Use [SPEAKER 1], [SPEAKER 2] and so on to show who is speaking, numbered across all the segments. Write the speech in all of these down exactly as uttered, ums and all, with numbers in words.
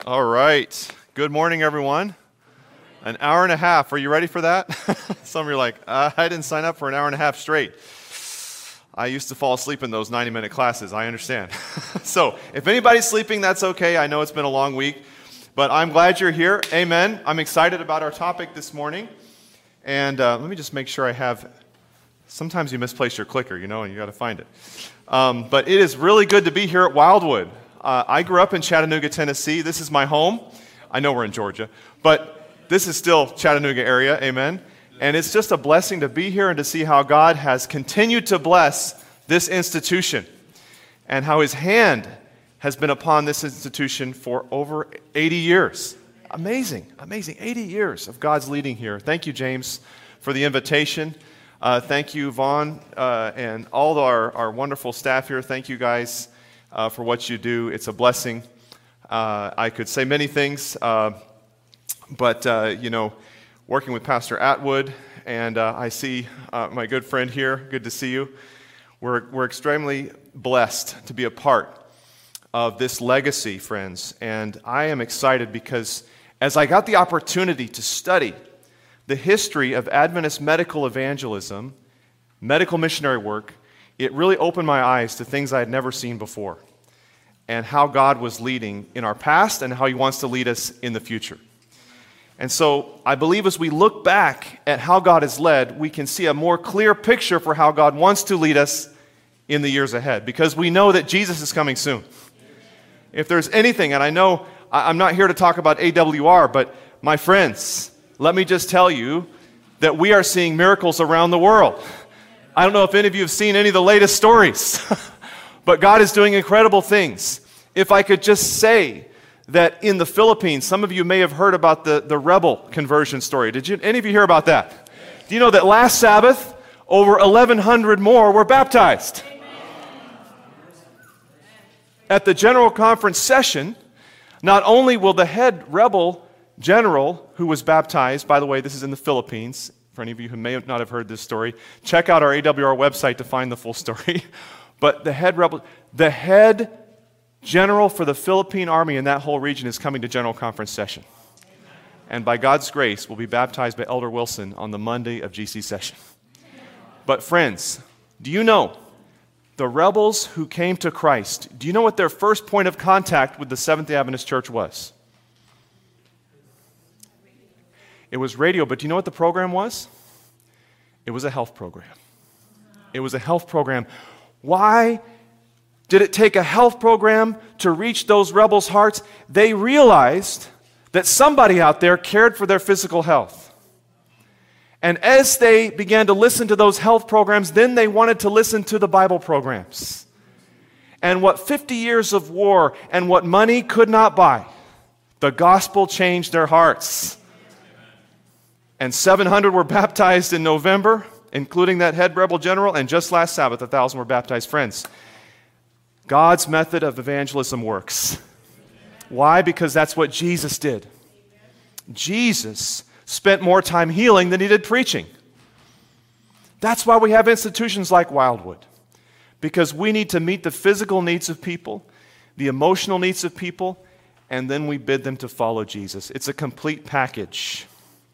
[SPEAKER 1] All right. Good morning, everyone. An hour and a half. Are you ready for that? Some of you are like, uh, I didn't sign up for an hour and a half straight. I used to fall asleep in those ninety-minute classes. I understand. So if anybody's sleeping, that's okay. I know it's been a long week, but I'm glad you're here. Amen. I'm excited about our topic this morning. And uh, let me just make sure I have... Sometimes you misplace your clicker, you know, and you got to find it. Um, but it is really good to be here at Wildwood. Uh, I grew up in Chattanooga, Tennessee. This is my home. I know we're in Georgia, but this is still Chattanooga area, amen? And it's just a blessing to be here and to see how God has continued to bless this institution and how His hand has been upon this institution for over eighty years. Amazing, amazing. eighty years of God's leading here. Thank you, James, for the invitation. Uh, thank you, Vaughn, uh, and all our, our wonderful staff here. Thank you, guys. Uh, for what you do. It's a blessing. Uh, I could say many things, uh, but, uh, you know, working with Pastor Atwood, and uh, I see uh, my good friend here. Good to see you. We're, we're extremely blessed to be a part of this legacy, friends, and I am excited because as I got the opportunity to study the history of Adventist medical evangelism, medical missionary work, it really opened my eyes to things I had never seen before and how God was leading in our past and how He wants to lead us in the future. And so I believe as we look back at how God has led, we can see a more clear picture for how God wants to lead us in the years ahead because we know that Jesus is coming soon. If there's anything, and I know I'm not here to talk about A W R, but my friends, let me just tell you that we are seeing miracles around the world. I don't know if any of you have seen any of the latest stories, but God is doing incredible things. If I could just say that in the Philippines, some of you may have heard about the, the rebel conversion story. Did you? Any of you hear about that? Do you know that last Sabbath, over eleven hundred more were baptized? At the General Conference session, not only will the head rebel general who was baptized, by the way, this is in the Philippines. For any of you who may not have heard this story, check out our A W R website to find the full story. But the head rebel, the head general for the Philippine army in that whole region is coming to General Conference session. And by God's grace, will be baptized by Elder Wilson on the Monday of G C session. But friends, do you know the rebels who came to Christ, do you know what their first point of contact with the Seventh-day Adventist Church was? It was radio, but do you know what the program was? It was a health program. It was a health program. Why did it take a health program to reach those rebels' hearts? They realized that somebody out there cared for their physical health. And as they began to listen to those health programs, then they wanted to listen to the Bible programs. And what fifty years of war and what money could not buy, the gospel changed their hearts. And seven hundred were baptized in November, including that head rebel general, and just last Sabbath, one thousand were baptized. Friends, God's method of evangelism works. Why? Because that's what Jesus did. Jesus spent more time healing than He did preaching. That's why we have institutions like Wildwood, because we need to meet the physical needs of people, the emotional needs of people, and then we bid them to follow Jesus. It's a complete package.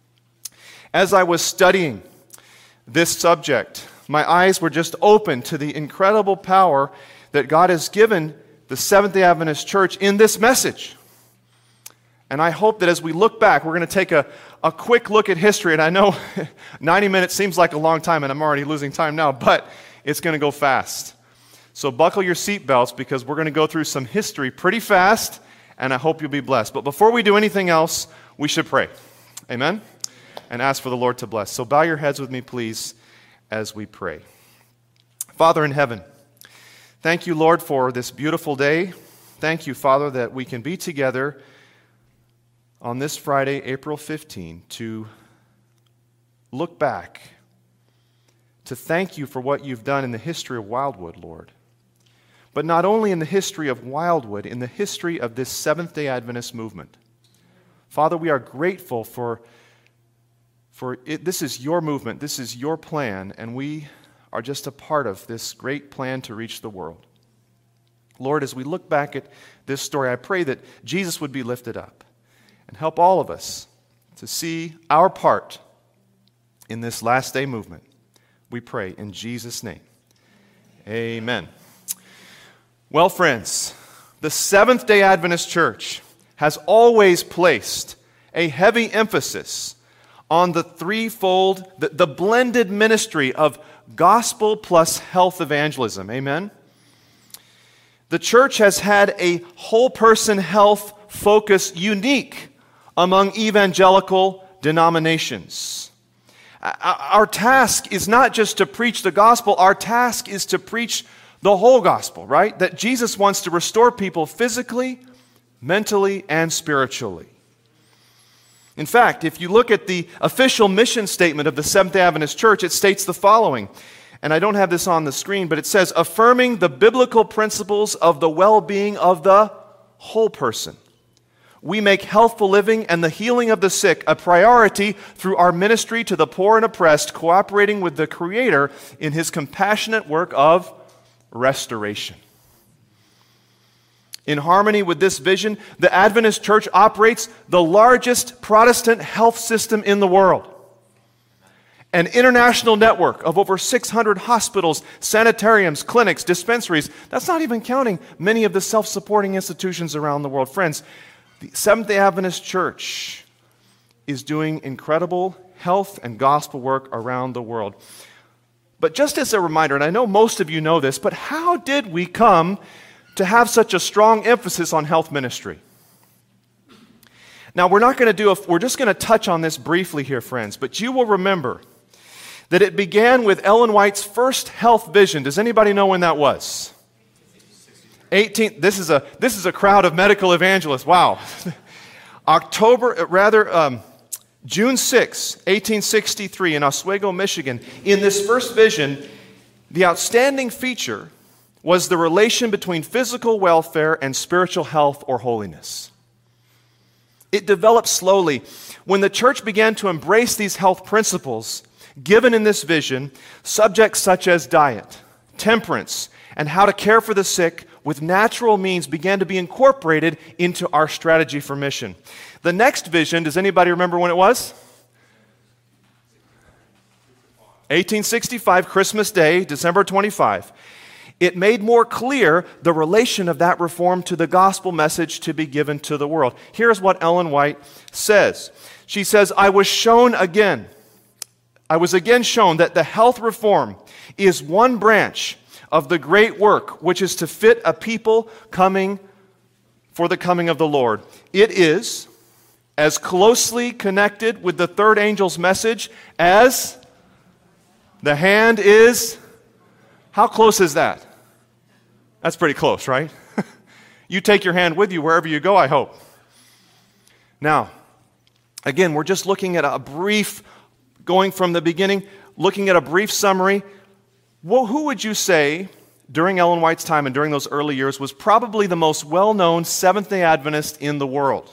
[SPEAKER 1] As I was studying this subject, my eyes were just opened to the incredible power that God has given the Seventh-day Adventist Church in this message. And I hope that as we look back, we're going to take a, a quick look at history. And I know ninety minutes seems like a long time, and I'm already losing time now, but it's going to go fast. So buckle your seatbelts because we're going to go through some history pretty fast, and I hope you'll be blessed. But before we do anything else, we should pray. Amen? And ask for the Lord to bless. So bow your heads with me, please, as we pray. Father in heaven, thank you, Lord, for this beautiful day. Thank you, Father, that we can be together on this Friday, April fifteenth, to look back, to thank you for what you've done in the history of Wildwood, Lord. But not only in the history of Wildwood, in the history of this Seventh-day Adventist movement. Father, we are grateful for For it, this is your movement, this is your plan, and we are just a part of this great plan to reach the world. Lord, as we look back at this story, I pray that Jesus would be lifted up and help all of us to see our part in this last day movement. We pray in Jesus' name. Amen. Well, friends, the Seventh-day Adventist Church has always placed a heavy emphasis on the threefold, the, the blended ministry of gospel plus health evangelism. Amen? The church has had a whole person health focus unique among evangelical denominations. Our task is not just to preach the gospel, our task is to preach the whole gospel, right? That Jesus wants to restore people physically, mentally, and spiritually. In fact, if you look at the official mission statement of the Seventh-day Adventist Church, it states the following, and I don't have this on the screen, but it says, affirming the biblical principles of the well-being of the whole person. We make healthful living and the healing of the sick a priority through our ministry to the poor and oppressed, cooperating with the Creator in His compassionate work of restoration. In harmony with this vision, the Adventist Church operates the largest Protestant health system in the world. An international network of over six hundred hospitals, sanitariums, clinics, dispensaries. That's not even counting many of the self-supporting institutions around the world. Friends, the Seventh-day Adventist Church is doing incredible health and gospel work around the world. But just as a reminder, and I know most of you know this, but how did we come to have such a strong emphasis on health ministry? Now, we're not going to do a, we're just going to touch on this briefly here, friends, but you will remember that it began with Ellen White's first health vision. Does anybody know when that was? eighteen This is a this is a crowd of medical evangelists. Wow. October, rather, um, June sixth, eighteen sixty-three, in Oswego, Michigan. In this first vision, the outstanding feature was the relation between physical welfare and spiritual health or holiness. It developed slowly. When the church began to embrace these health principles given in this vision, subjects such as diet, temperance, and how to care for the sick with natural means began to be incorporated into our strategy for mission. The next vision, does anybody remember when it was? eighteen sixty-five, Christmas Day, December twenty-fifth. It made more clear the relation of that reform to the gospel message to be given to the world. Here's what Ellen White says. She says, I was shown again, I was again shown that the health reform is one branch of the great work which is to fit a people coming for the coming of the Lord. It is as closely connected with the third angel's message as the hand is. How close is that? That's pretty close, right? You take your hand with you wherever you go, I hope. Now, again, we're just looking at a brief, going from the beginning, looking at a brief summary. Well, who would you say, during Ellen White's time and during those early years, was probably the most well-known Seventh-day Adventist in the world?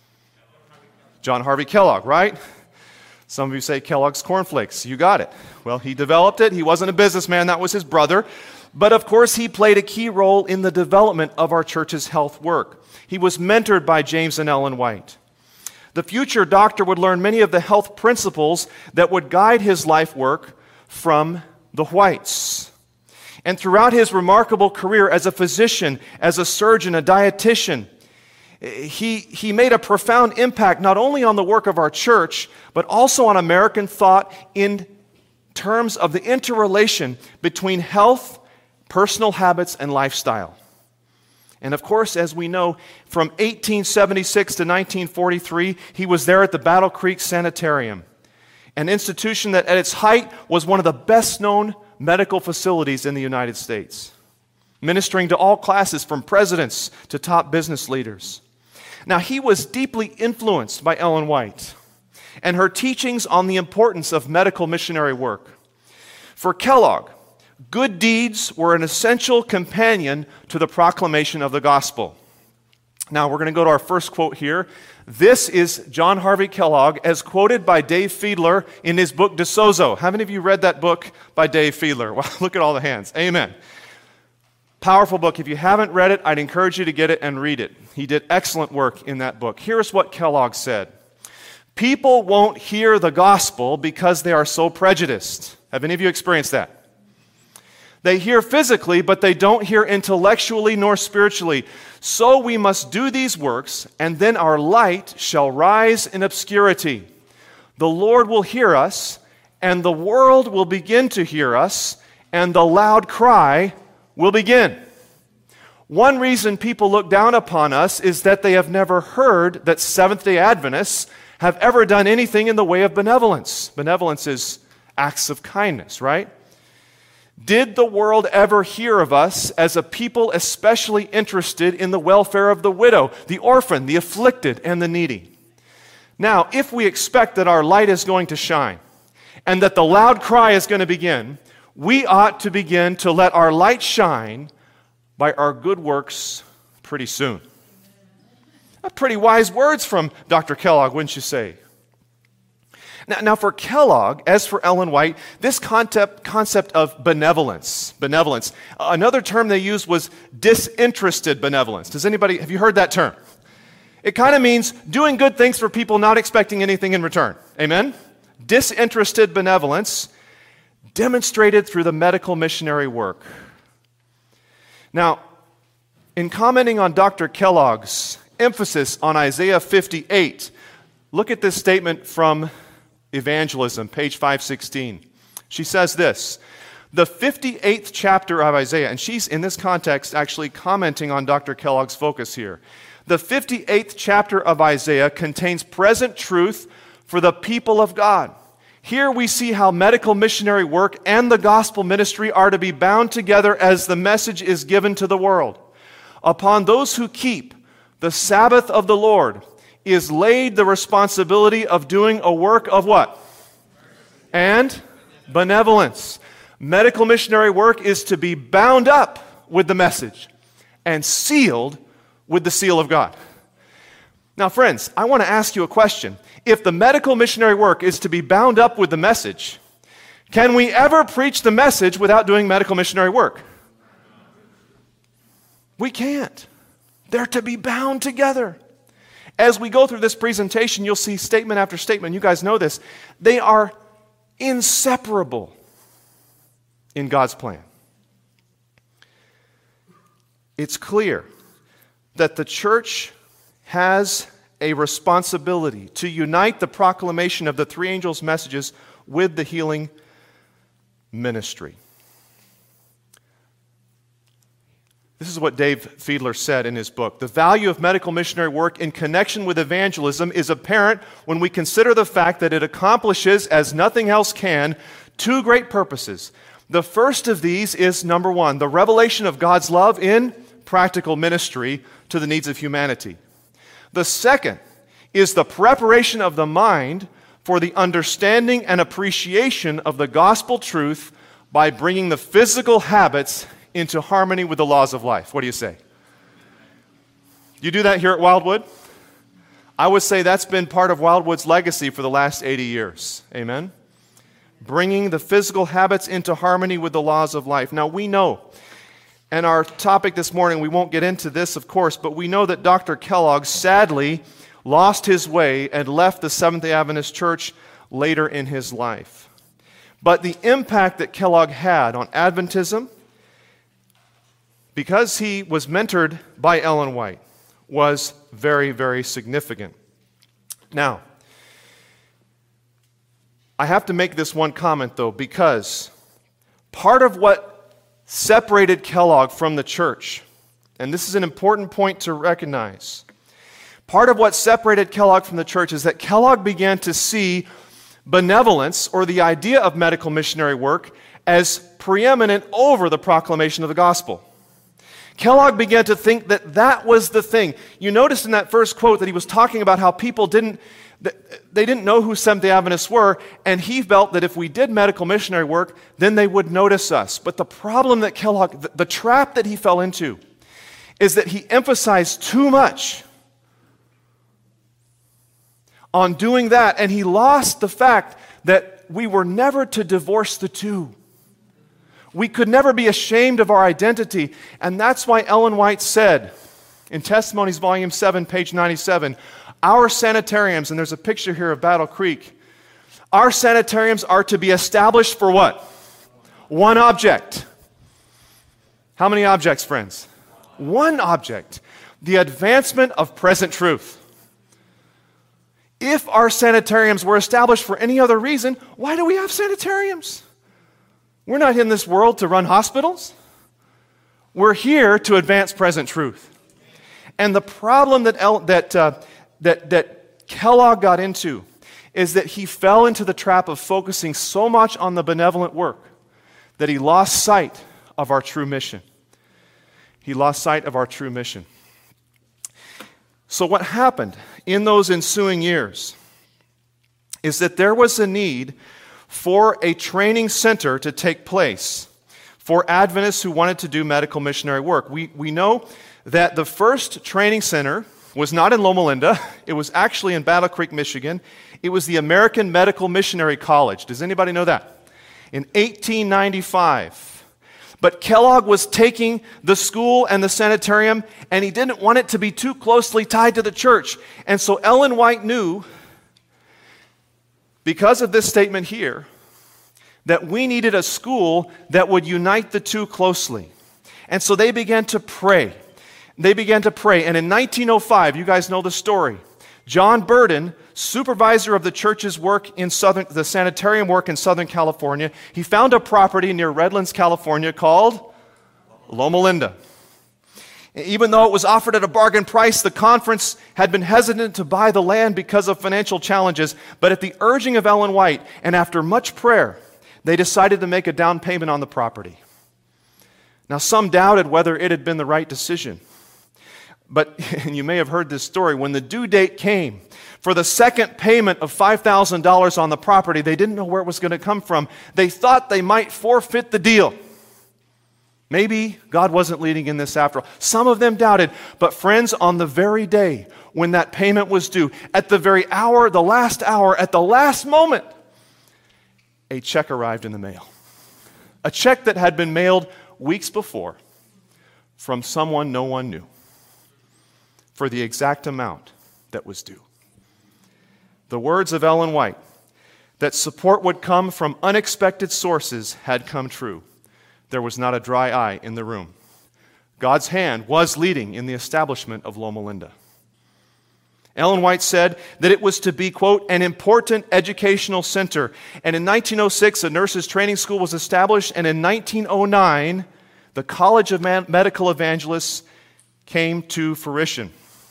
[SPEAKER 1] John Harvey Kellogg, right? Some of you say Kellogg's Corn Flakes. You got it. Well, he developed it. He wasn't a businessman. That was his brother. But of course, he played a key role in the development of our church's health work. He was mentored by James and Ellen White. The future doctor would learn many of the health principles that would guide his life work from the Whites. And throughout his remarkable career as a physician, as a surgeon, a dietitian, he, he made a profound impact not only on the work of our church, but also on American thought in terms of the interrelation between health, personal habits, and lifestyle. And of course, as we know, from eighteen seventy-six to nineteen forty-three, he was there at the Battle Creek Sanitarium, an institution that at its height was one of the best-known medical facilities in the United States, ministering to all classes from presidents to top business leaders. Now, he was deeply influenced by Ellen White and her teachings on the importance of medical missionary work. For Kellogg, good deeds were an essential companion to the proclamation of the gospel. Now, we're going to go to our first quote here. This is John Harvey Kellogg, as quoted by Dave Fiedler in his book, De Sozo. How many of you read that book by Dave Fiedler? Well, look at all the hands. Amen. Powerful book. If you haven't read it, I'd encourage you to get it and read it. He did excellent work in that book. Here's what Kellogg said. People won't hear the gospel because they are so prejudiced. Have any of you experienced that? They hear physically, but they don't hear intellectually nor spiritually. So we must do these works, and then our light shall rise in obscurity. The Lord will hear us, and the world will begin to hear us, and the loud cry will begin. One reason people look down upon us is that they have never heard that Seventh-day Adventists have ever done anything in the way of benevolence. Benevolence is acts of kindness, right? Did the world ever hear of us as a people especially interested in the welfare of the widow, the orphan, the afflicted, and the needy? Now, if we expect that our light is going to shine and that the loud cry is going to begin, we ought to begin to let our light shine by our good works pretty soon. That's pretty wise words from Doctor Kellogg, wouldn't you say? Now, now for Kellogg, as for Ellen White, this concept, concept of benevolence, benevolence, another term they used was disinterested benevolence. Does anybody, have you heard that term? It kind of means doing good things for people not expecting anything in return. Amen? Disinterested benevolence demonstrated through the medical missionary work. Now, in commenting on Doctor Kellogg's emphasis on Isaiah fifty-eight, look at this statement from Evangelism, page five sixteen. She says this, the fifty-eighth chapter of Isaiah, and she's in this context actually commenting on Doctor Kellogg's focus here. The fifty-eighth chapter of Isaiah contains present truth for the people of God. Here we see how medical missionary work and the gospel ministry are to be bound together as the message is given to the world. Upon those who keep the Sabbath of the Lord is laid the responsibility of doing a work of what? And benevolence. Medical missionary work is to be bound up with the message and sealed with the seal of God. Now, friends, I want to ask you a question. If the medical missionary work is to be bound up with the message, can we ever preach the message without doing medical missionary work? We can't. They're to be bound together. As we go through this presentation, you'll see statement after statement. You guys know this. They are inseparable in God's plan. It's clear that the church has a responsibility to unite the proclamation of the three angels' messages with the healing ministry. This is what Dave Fiedler said in his book. The value of medical missionary work in connection with evangelism is apparent when we consider the fact that it accomplishes, as nothing else can, two great purposes. The first of these is, number one, the revelation of God's love in practical ministry to the needs of humanity. The second is the preparation of the mind for the understanding and appreciation of the gospel truth by bringing the physical habits into harmony with the laws of life. What do you say? You do that here at Wildwood? I would say that's been part of Wildwood's legacy for the last eighty years. Amen? Bringing the physical habits into harmony with the laws of life. Now we know, and our topic this morning, we won't get into this, of course, but we know that Doctor Kellogg sadly lost his way and left the Seventh-day Adventist Church later in his life. But the impact that Kellogg had on Adventism, because he was mentored by Ellen White, was very, very significant. Now, I have to make this one comment, though, because part of what separated Kellogg from the church, and this is an important point to recognize, part of what separated Kellogg from the church is that Kellogg began to see benevolence, or the idea of medical missionary work, as preeminent over the proclamation of the gospel. Kellogg began to think that that was the thing. You noticed in that first quote that he was talking about how people didn't, they didn't know who Seventh-day Adventists were, and he felt that if we did medical missionary work, then they would notice us. But the problem that Kellogg, the, the trap that he fell into, is that he emphasized too much on doing that, and he lost the fact that we were never to divorce the two. We could never be ashamed of our identity. And that's why Ellen White said in Testimonies, Volume seven, page ninety-seven, our sanitariums, and there's a picture here of Battle Creek, our sanitariums are to be established for what? One object. How many objects, friends? One object. The advancement of present truth. If our sanitariums were established for any other reason, why do we have sanitariums? We're not in this world to run hospitals. We're here to advance present truth. And the problem that El, that, uh, that that Kellogg got into is that he fell into the trap of focusing so much on the benevolent work that he lost sight of our true mission. He lost sight of our true mission. So what happened in those ensuing years is that there was a need for a training center to take place for Adventists who wanted to do medical missionary work. We, we know that the first training center was not in Loma Linda. It was actually in Battle Creek, Michigan. It was the American Medical Missionary College. Does anybody know that? In eighteen ninety-five. But Kellogg was taking the school and the sanitarium, and he didn't want it to be too closely tied to the church. And so Ellen White knew, because of this statement here, that we needed a school that would unite the two closely. And so they began to pray. They began to pray. And in nineteen oh five, you guys know the story, John Burden, supervisor of the church's work in southern, the sanitarium work in Southern California, he found a property near Redlands, California called Loma Linda. Even though it was offered at a bargain price, the conference had been hesitant to buy the land because of financial challenges. But at the urging of Ellen White, and after much prayer, they decided to make a down payment on the property. Now, some doubted whether it had been the right decision. But, and you may have heard this story, when the due date came for the second payment of five thousand dollars on the property, they didn't know where it was going to come from. They thought they might forfeit the deal. Maybe God wasn't leading in this after all. Some of them doubted. But friends, on the very day when that payment was due, at the very hour, the last hour, at the last moment, a check arrived in the mail. A check that had been mailed weeks before from someone no one knew for the exact amount that was due. The words of Ellen White, that support would come from unexpected sources, had come true. There was not a dry eye in the room. God's hand was leading in the establishment of Loma Linda. Ellen White said that it was to be, quote, an important educational center. And in nineteen oh six, a nurses' training school was established, and in nineteen oh nine, the College of Man- Medical Evangelists came to fruition.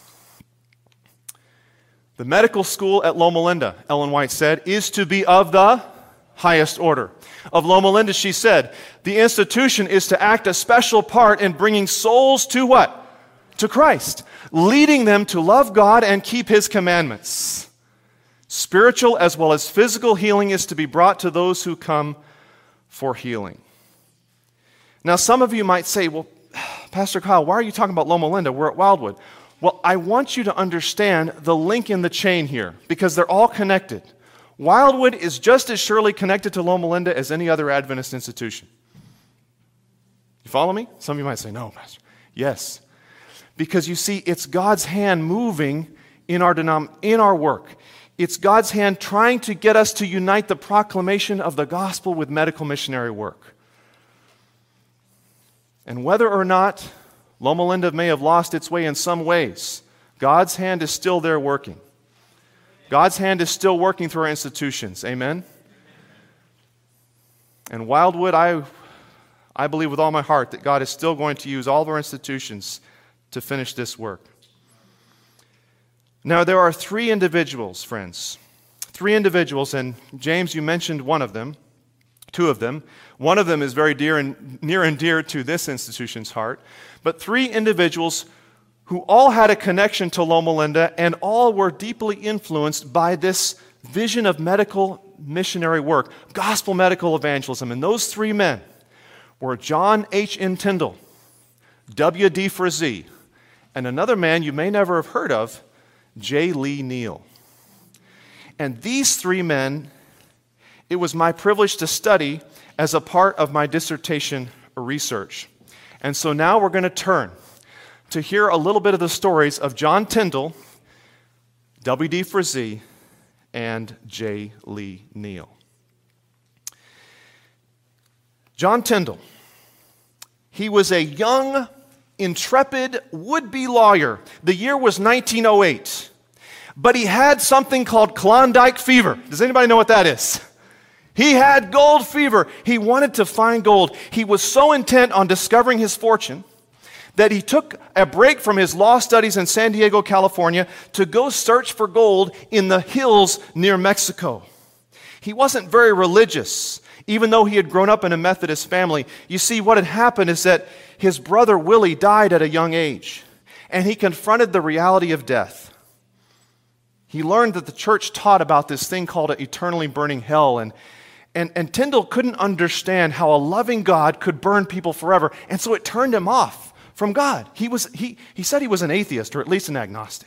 [SPEAKER 1] The medical school at Loma Linda, Ellen White said, is to be of the highest order. Of Loma Linda, she said, the institution is to act a special part in bringing souls to what? To Christ, leading them to love God and keep His commandments. Spiritual as well as physical healing is to be brought to those who come for healing. Now, some of you might say, well, Pastor Kyle, why are you talking about Loma Linda? We're at Wildwood. Well, I want you to understand the link in the chain here, because they're all connected. Wildwood is just as surely connected to Loma Linda as any other Adventist institution. You follow me? Some of you might say, no, Pastor. Yes. Because you see, it's God's hand moving in our denom- in our work. It's God's hand trying to get us to unite the proclamation of the gospel with medical missionary work. And whether or not Loma Linda may have lost its way in some ways, God's hand is still there working. God's hand is still working through our institutions. Amen? And Wildwood, I, I believe with all my heart that God is still going to use all of our institutions to finish this work. Now, there are three individuals, friends. Three individuals, and James, you mentioned one of them, two of them. One of them is very dear and near and dear to this institution's heart. But three individuals who all had a connection to Loma Linda and all were deeply influenced by this vision of medical missionary work, gospel medical evangelism. And those three men were John H. N. Tyndall, W D Frazee, and another man you may never have heard of, J. Lee Neal. And these three men
[SPEAKER 2] it was my privilege to study as a part of my dissertation research. And so now we're going to turn to hear a little bit of the stories of John Tyndall, W D Frazee, and J. Lee Neal. John Tyndall, he was a young, intrepid, would-be lawyer. The year was nineteen oh eight. But he had something called Klondike fever. Does anybody know what that is? He had gold fever. He wanted to find gold. He was so intent on discovering his fortune that he took a break from his law studies in San Diego, California, to go search for gold in the hills near Mexico. He wasn't very religious, even though he had grown up in a Methodist family. You see, what had happened is that his brother Willie died at a young age, and he confronted the reality of death. He learned that the church taught about this thing called an eternally burning hell, and, and, and Tyndall couldn't understand how a loving God could burn people forever, and so it turned him off from God. He was he he said he was an atheist, or at least an agnostic.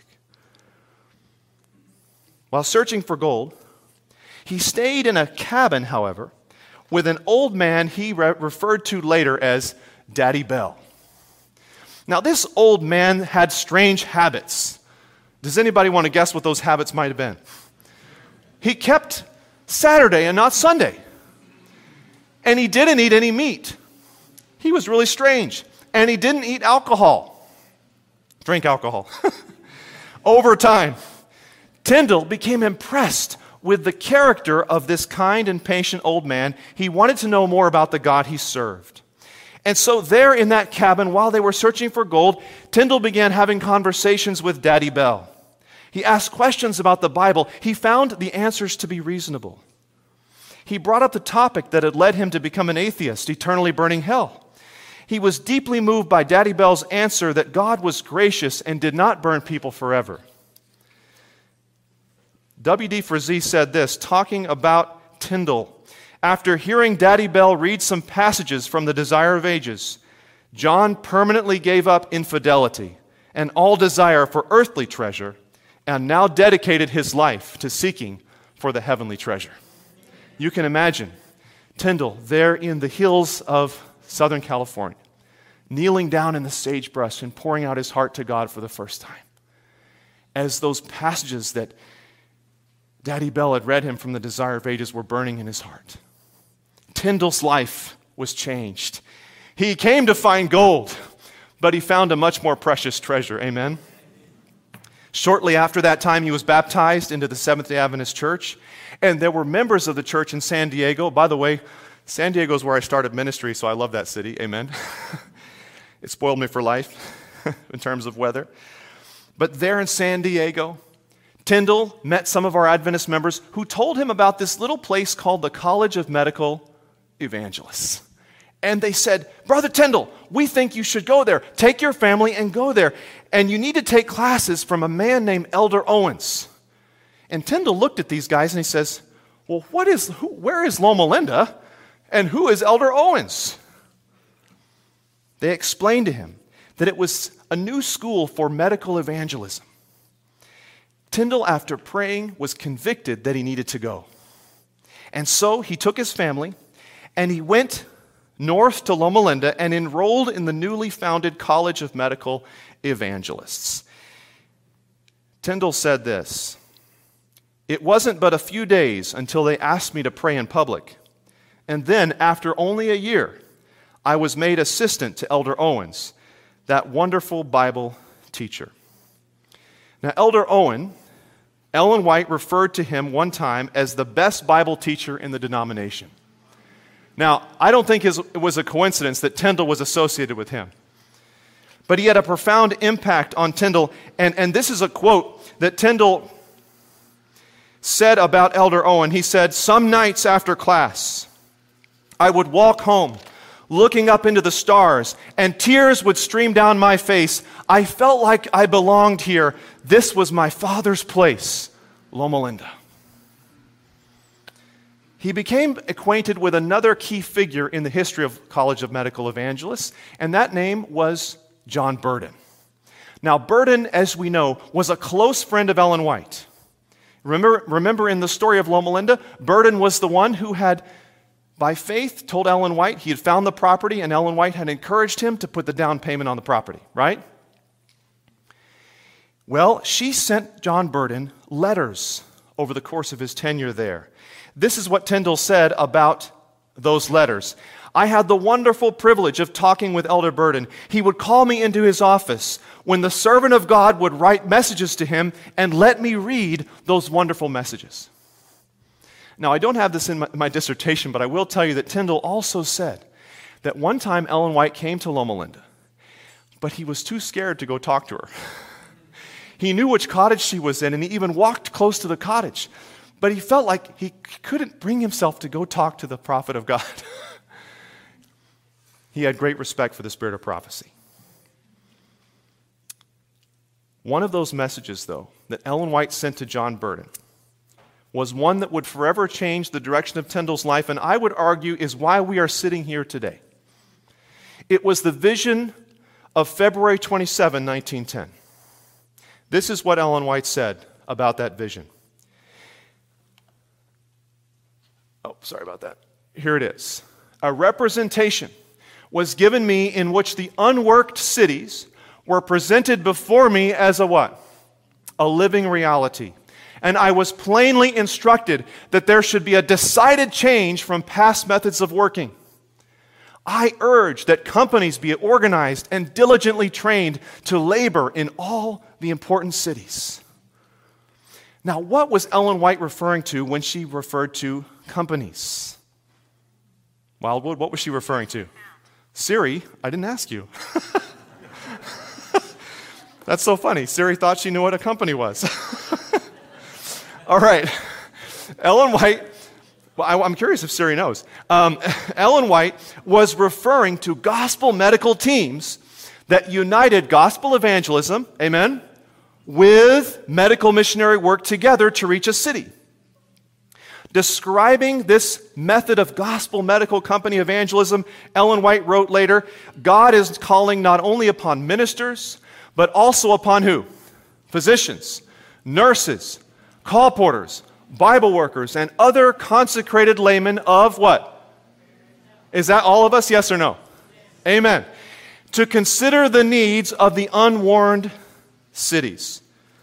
[SPEAKER 2] While searching for gold, he stayed in a cabin, however, with an old man he re- referred to later as Daddy Bell. Now, this old man had strange habits. Does anybody want to guess what those habits might have been? He kept Saturday and not Sunday. And he didn't eat any meat. He was really strange. And he didn't eat alcohol. Drink alcohol. Over time, Tyndall became impressed with the character of this kind and patient old man. He wanted to know more about the God he served. And so there in that cabin, while they were searching for gold, Tyndall began having conversations with Daddy Bell. He asked questions about the Bible. He found the answers to be reasonable. He brought up the topic that had led him to become an atheist, eternally burning hell. He was deeply moved by Daddy Bell's answer that God was gracious and did not burn people forever. W D Frazee said this, talking about Tyndall. After hearing Daddy Bell read some passages from the Desire of Ages, John permanently gave up infidelity and all desire for earthly treasure and now dedicated his life to seeking for the heavenly treasure. You can imagine Tyndall there in the hills of Southern California, kneeling down in the sagebrush and pouring out his heart to God for the first time. As those passages that Daddy Bell had read him from the Desire of Ages were burning in his heart. Tyndall's life was changed. He came to find gold, but he found a much more precious treasure. Amen? Shortly after that time, he was baptized into the Seventh-day Adventist Church, and there were members of the church in San Diego. By the way, San Diego is where I started ministry, so I love that city. Amen. It spoiled me for life in terms of weather. But there in San Diego, Tyndall met some of our Adventist members who told him about this little place called the College of Medical Evangelists. And they said, Brother Tyndall, we think you should go there. Take your family and go there. And you need to take classes from a man named Elder Owens. And Tyndall looked at these guys and he says, well, what is, who, where is Loma Linda? And who is Elder Owens? They explained to him that it was a new school for medical evangelism. Tyndall, after praying, was convicted that he needed to go. And so he took his family and he went north to Loma Linda and enrolled in the newly founded College of Medical Evangelists. Tyndall said this, "It wasn't but a few days until they asked me to pray in public. And then, after only a year, I was made assistant to Elder Owens, that wonderful Bible teacher." Now, Elder Owen, Ellen White referred to him one time as the best Bible teacher in the denomination. Now, I don't think it was a coincidence that Tyndall was associated with him. But he had a profound impact on Tyndall, and, and this is a quote that Tyndall said about Elder Owen. He said, "Some nights after class, I would walk home looking up into the stars, and tears would stream down my face. I felt like I belonged here. This was my father's place, Loma Linda." He became acquainted with another key figure in the history of College of Medical Evangelists, and that name was John Burden. Now, Burden, as we know, was a close friend of Ellen White. Remember, remember in the story of Loma Linda, Burden was the one who had, by faith, told Ellen White he had found the property, and Ellen White had encouraged him to put the down payment on the property, right? Well, she sent John Burden letters over the course of his tenure there. This is what Tyndale said about those letters. I had the wonderful privilege of talking with Elder Burden. He would call me into his office when the servant of God would write messages to him and let me read those wonderful messages. Now, I don't have this in my, my dissertation, but I will tell you that Tyndale also said that one time Ellen White came to Loma Linda, but he was too scared to go talk to her. He knew which cottage she was in, and he even walked close to the cottage, but he felt like he couldn't bring himself to go talk to the prophet of God. He had great respect for the spirit of prophecy. One of those messages, though, that Ellen White sent to John Burden was one that would forever change the direction of Tyndale's life, and I would argue is why we are sitting here today. It was the vision of February twenty-seventh, nineteen ten. This is what Ellen White said about that vision. Oh, sorry about that. Here it is. A representation was given me in which the unworked cities were presented before me as a what? A living reality. And I was plainly instructed that there should be a decided change from past methods of working. I urge that companies be organized and diligently trained to labor in all the important cities. Now, what was Ellen White referring to when she referred to companies? Wildwood, what was she referring to? Siri, I didn't ask you. That's so funny. Siri thought she knew what a company was. All right. Ellen White, well, I'm curious if Siri knows. Um, Ellen White was referring to gospel medical teams that united gospel evangelism, amen, with medical missionary work together to reach a city. Describing this method of gospel medical company evangelism, Ellen White wrote later, God is calling not only upon ministers, but also upon who? Physicians, nurses, call porters, Bible workers, and other consecrated laymen of what? Is that all of us? Yes or no? Amen. To consider the needs of the unwarned cities.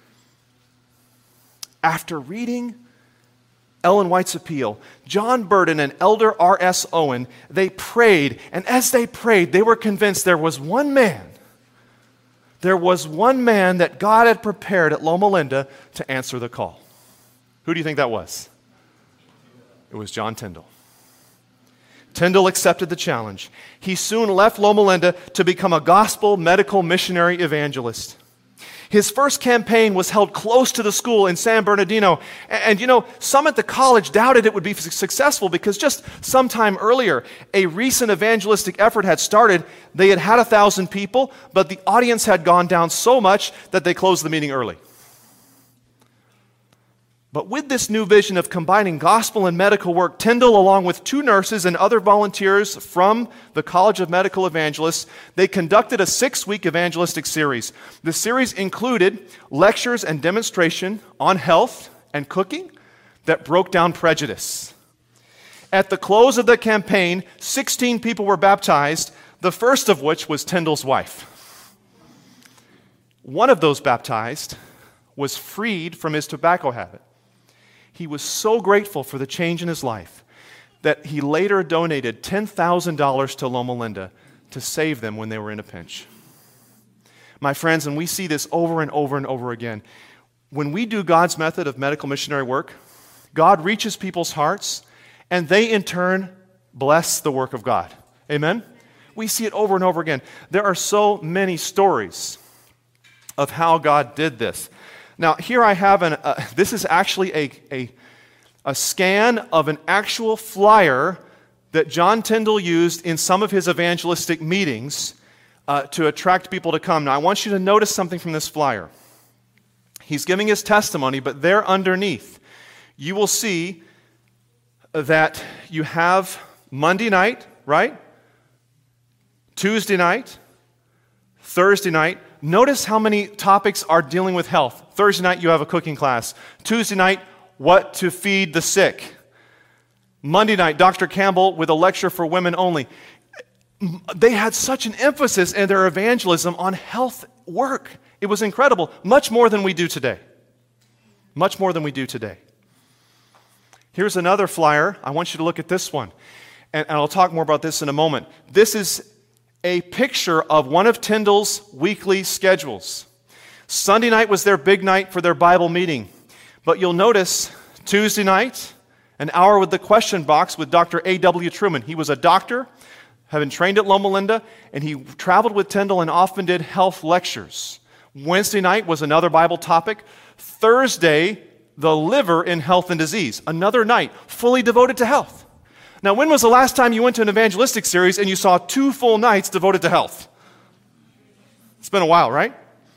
[SPEAKER 2] After reading Ellen White's appeal, John Burden and Elder R S Owen, they prayed, and as they prayed, they were convinced there was one man, there was one man that God had prepared at Loma Linda to answer the call. Who do you think that was? It was John Tyndale. Tyndale accepted the challenge. He soon left Loma Linda to become a gospel medical missionary evangelist. His first campaign was held close to the school in San Bernardino. And, and you know, some at the college doubted it would be successful because just sometime earlier, a recent evangelistic effort had started. They had had a thousand people, but the audience had gone down so much that they closed the meeting early. But with this new vision of combining gospel and medical work, Tyndale, along with two nurses and other volunteers from the College of Medical Evangelists, they conducted a six-week evangelistic series. The series included lectures and demonstration on health and cooking that broke down prejudice. At the close of the campaign, sixteen people were baptized, the first of which was Tyndale's wife. One of those baptized was freed from his tobacco habit. He was so grateful for the change in his life that he later donated ten thousand dollars to Loma Linda to save them when they were in a pinch. My friends, and we see this over and over and over again, when we do God's method of medical missionary work, God reaches people's hearts, and they in turn bless the work of God. Amen? We see it over and over again. There are so many stories of how God did this. Now, here I have an, uh, this is actually a, a, a scan of an actual flyer that John Tyndale used in some of his evangelistic meetings uh, to attract people to come. Now, I want you to notice something from this flyer. He's giving his testimony, but there underneath, you will see that you have Monday night, right? Tuesday night, Thursday night. Notice how many topics are dealing with health. Thursday night, you have a cooking class. Tuesday night, what to feed the sick. Monday night, Doctor Campbell with a lecture for women only. They had such an emphasis in their evangelism on health work. It was incredible, much more than we do today. Much more than we do today. Here's another flyer. I want you to look at this one. And, and I'll talk more about this in a moment. This is a picture of one of Tyndall's weekly schedules. Sunday night was their big night for their Bible meeting. But you'll notice Tuesday night, an hour with the question box with Doctor A W Truman. He was a doctor, had been trained at Loma Linda, and he traveled with Tyndall and often did health lectures. Wednesday night was another Bible topic. Thursday, the liver in health and disease. Another night fully devoted to health. Now, when was the last time you went to an evangelistic series and you saw two full nights devoted to health? It's been a while, right?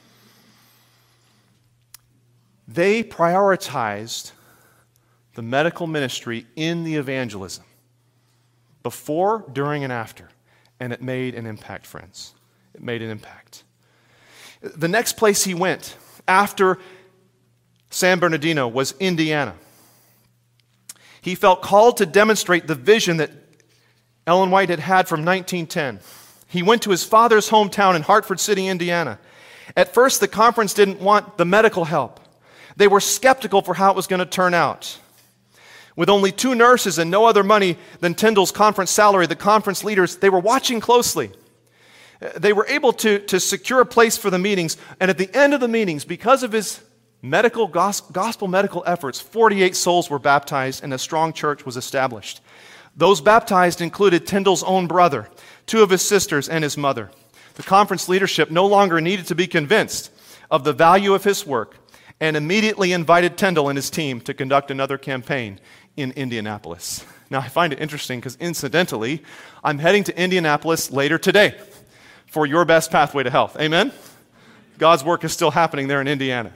[SPEAKER 2] They prioritized the medical ministry in the evangelism. Before, during, and after. And it made an impact, friends. It made an impact. The next place he went after San Bernardino was Indiana. He felt called to demonstrate the vision that Ellen White had had from nineteen ten. He went to his father's hometown in Hartford City, Indiana. At first, the conference didn't want the medical help. They were skeptical for how it was going to turn out. With only two nurses and no other money than Tyndall's conference salary, the conference leaders, they were watching closely. They were able to, to secure a place for the meetings, and at the end of the meetings, because of his medical gospel medical efforts, forty-eight souls were baptized and a strong church was established. Those baptized included Tyndall's own brother, two of his sisters, and his mother. The conference leadership no longer needed to be convinced of the value of his work and immediately invited Tyndall and his team to conduct another campaign in Indianapolis. Now, I find it interesting because incidentally, I'm heading to Indianapolis later today for Your Best Pathway to Health. Amen? God's work is still happening there in Indiana.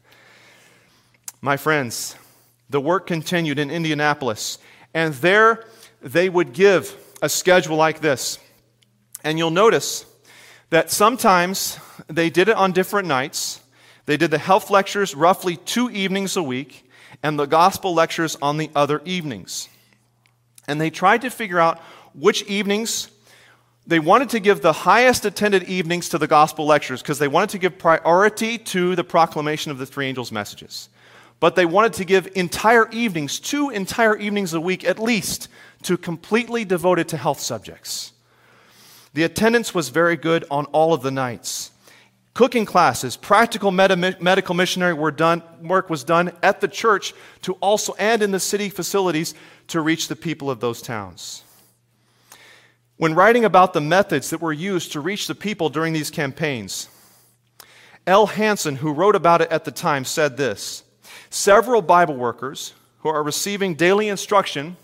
[SPEAKER 2] My friends, the work continued in Indianapolis, and there they would give a schedule like this. And you'll notice that sometimes they did it on different nights. They did the health lectures roughly two evenings a week, and the gospel lectures on the other evenings. And they tried to figure out which evenings. They wanted to give the highest attended evenings to the gospel lectures because they wanted to give priority to the proclamation of the three angels' messages. But they wanted to give entire evenings, two entire evenings a week at least, to completely devoted to health subjects. The attendance was very good on all of the nights. Cooking classes, practical med- medical missionary were done, work was done at the church to also, and in the city facilities, to reach the people of those towns. When writing about the methods that were used to reach the people during these campaigns, L. Hansen, who wrote about it at the time, said this: several Bible workers who are receiving daily instruction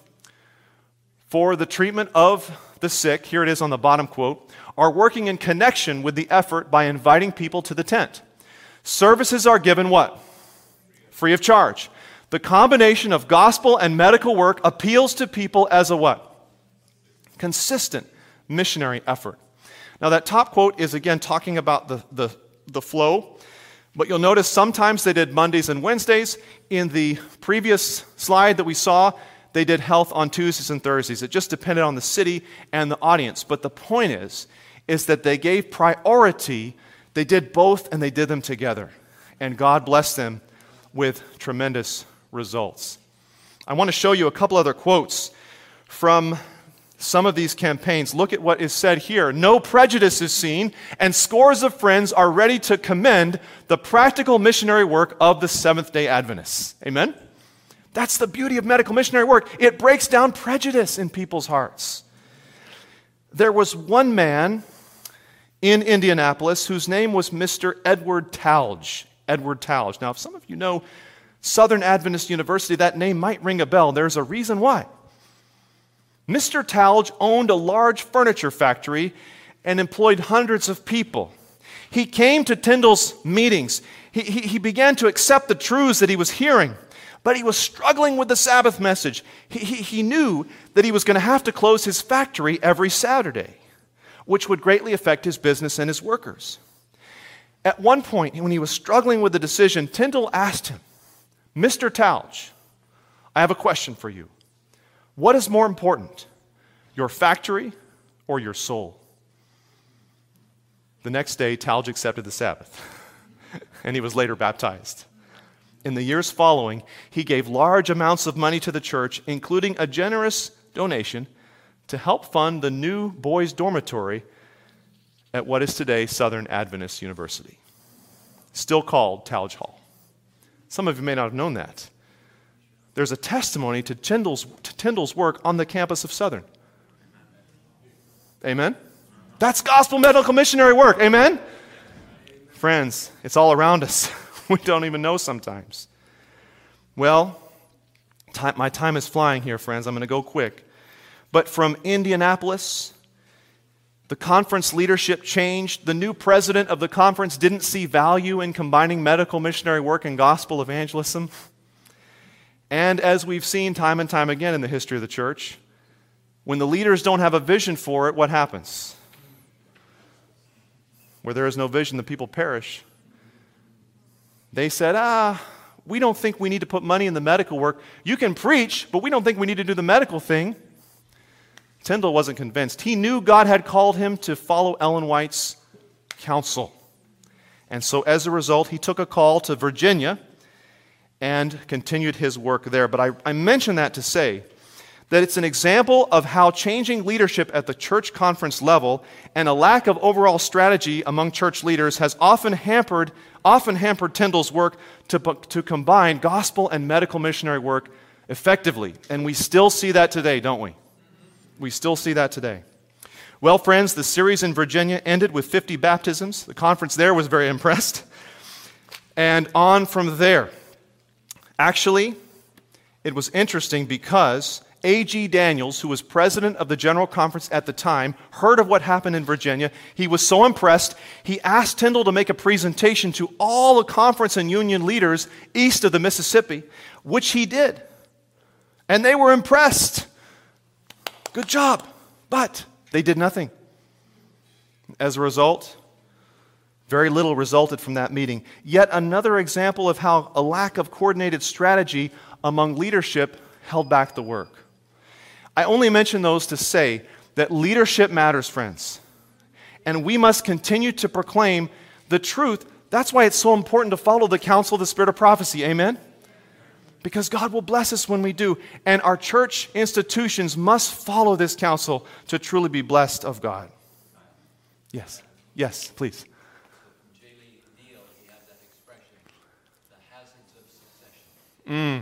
[SPEAKER 2] for the treatment of the sick, here it is on the bottom quote, are working in connection with the effort by inviting people to the tent. Services are given what? Free of charge. The combination of gospel and medical work appeals to people as a what? Consistent missionary effort. Now that top quote is again talking about the, the, the flow, but you'll notice sometimes they did Mondays and Wednesdays. In the previous slide that we saw, they did health on Tuesdays and Thursdays. It just depended on the city and the audience. But the point is, is that they gave priority. They did both and they did them together. And God blessed them with tremendous results. I want to show you a couple other quotes from some of these campaigns. Look at what is said here. No prejudice is seen, and scores of friends are ready to commend the practical missionary work of the Seventh-day Adventists. Amen? That's the beauty of medical missionary work. It breaks down prejudice in people's hearts. There was one man in Indianapolis whose name was Mister Edward Talge. Edward Talge. Now, if some of you know Southern Adventist University, that name might ring a bell. There's a reason why. Mister Talge owned a large furniture factory and employed hundreds of people. He came to Tyndall's meetings. He, he, he began to accept the truths that he was hearing, but he was struggling with the Sabbath message. He, he, he knew that he was going to have to close his factory every Saturday, which would greatly affect his business and his workers. At one point, when he was struggling with the decision, Tyndall asked him, Mister Talge, I have a question for you. What is more important, your factory or your soul? The next day, Talge accepted the Sabbath, and he was later baptized. In the years following, he gave large amounts of money to the church, including a generous donation to help fund the new boys' dormitory at what is today Southern Adventist University, still called Talge Hall. Some of you may not have known that. There's a testimony to Tyndall's, to Tyndall's work on the campus of Southern. Amen? That's gospel medical missionary work. Amen? Friends, it's all around us. We don't even know sometimes. Well, time, my time is flying here, friends. I'm going to go quick. But from Indianapolis, the conference leadership changed. The new president of the conference didn't see value in combining medical missionary work and gospel evangelism. And as we've seen time and time again in the history of the church, when the leaders don't have a vision for it, what happens? Where there is no vision, the people perish. They said, ah, we don't think we need to put money in the medical work. You can preach, but we don't think we need to do the medical thing. Tyndall wasn't convinced. He knew God had called him to follow Ellen White's counsel. And so as a result, he took a call to Virginia and continued his work there. But I, I mention that to say that it's an example of how changing leadership at the church conference level and a lack of overall strategy among church leaders has often hampered, often hampered Tyndall's work to, to combine gospel and medical missionary work effectively. And we still see that today, don't we? We still see that today. Well, friends, the series in Virginia ended with fifty baptisms. The conference there was very impressed. And on from there. Actually, it was interesting because A G Daniels, who was president of the General Conference at the time, heard of what happened in Virginia. He was so impressed, he asked Tyndall to make a presentation to all the conference and union leaders east of the Mississippi, which he did. And they were impressed. Good job. But they did nothing. As a result, very little resulted from that meeting. Yet another example of how a lack of coordinated strategy among leadership held back the work. I only mention those to say that leadership matters, friends. And we must continue to proclaim the truth. That's why it's so important to follow the counsel of the Spirit of prophecy. Amen? Because God will bless us when we do. And our church institutions must follow this counsel to truly be blessed of God. Yes. Yes, please.
[SPEAKER 3] J. Lee Neal, he had that expression, the hazards of succession.
[SPEAKER 2] Mm.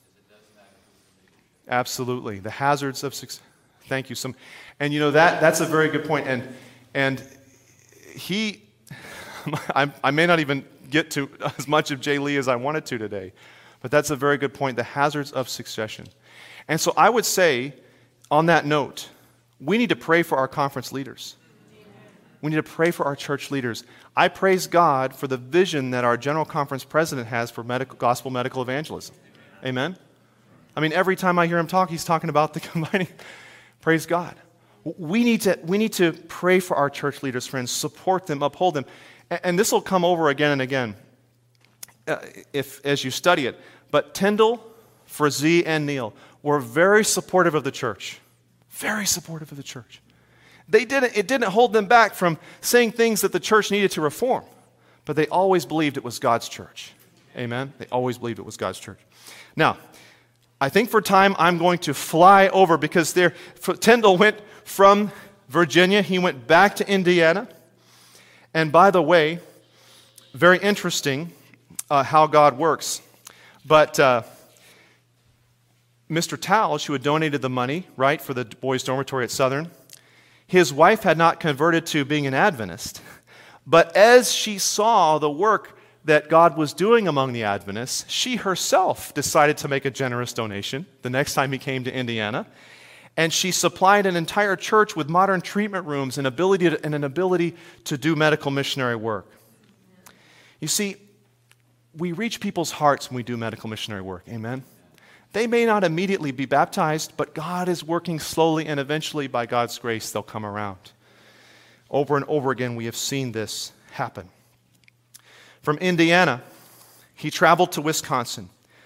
[SPEAKER 2] Absolutely. The hazards of success. Thank you. Some, and you know, that that's a very good point. And and he, I, I may not even get to as much of J. Lee as I wanted to today, but that's a very good point, the hazards of succession. And so I would say, on that note, we need to pray for our conference leaders. We need to pray for our church leaders. I praise God for the vision that our General Conference president has for medical, gospel medical evangelism. Amen? I mean, every time I hear him talk, he's talking about the combining. Praise God. We need to, we need to pray for our church leaders, friends, support them, uphold them. And, and this will come over again and again uh, if as you study it. But Tyndall, Frazee, and Neal were very supportive of the church. Very supportive of the church. They didn't, it didn't hold them back from saying things that the church needed to reform. But they always believed it was God's church. Amen? They always believed it was God's church. Now, I think for time I'm going to fly over because there, Tyndall went from Virginia, he went back to Indiana. And by the way, very interesting uh, how God works. But uh, Mister Talge, who had donated the money, right, for the boys' dormitory at Southern, his wife had not converted to being an Adventist. But as she saw the work that God was doing among the Adventists, she herself decided to make a generous donation the next time he came to Indiana. And she supplied an entire church with modern treatment rooms and, ability to, and an ability to do medical missionary work. You see, we reach people's hearts when we do medical missionary work. Amen? They may not immediately be baptized, but God is working slowly, and eventually, by God's grace, they'll come around. Over and over again, we have seen this happen. From Indiana, he traveled to Wisconsin.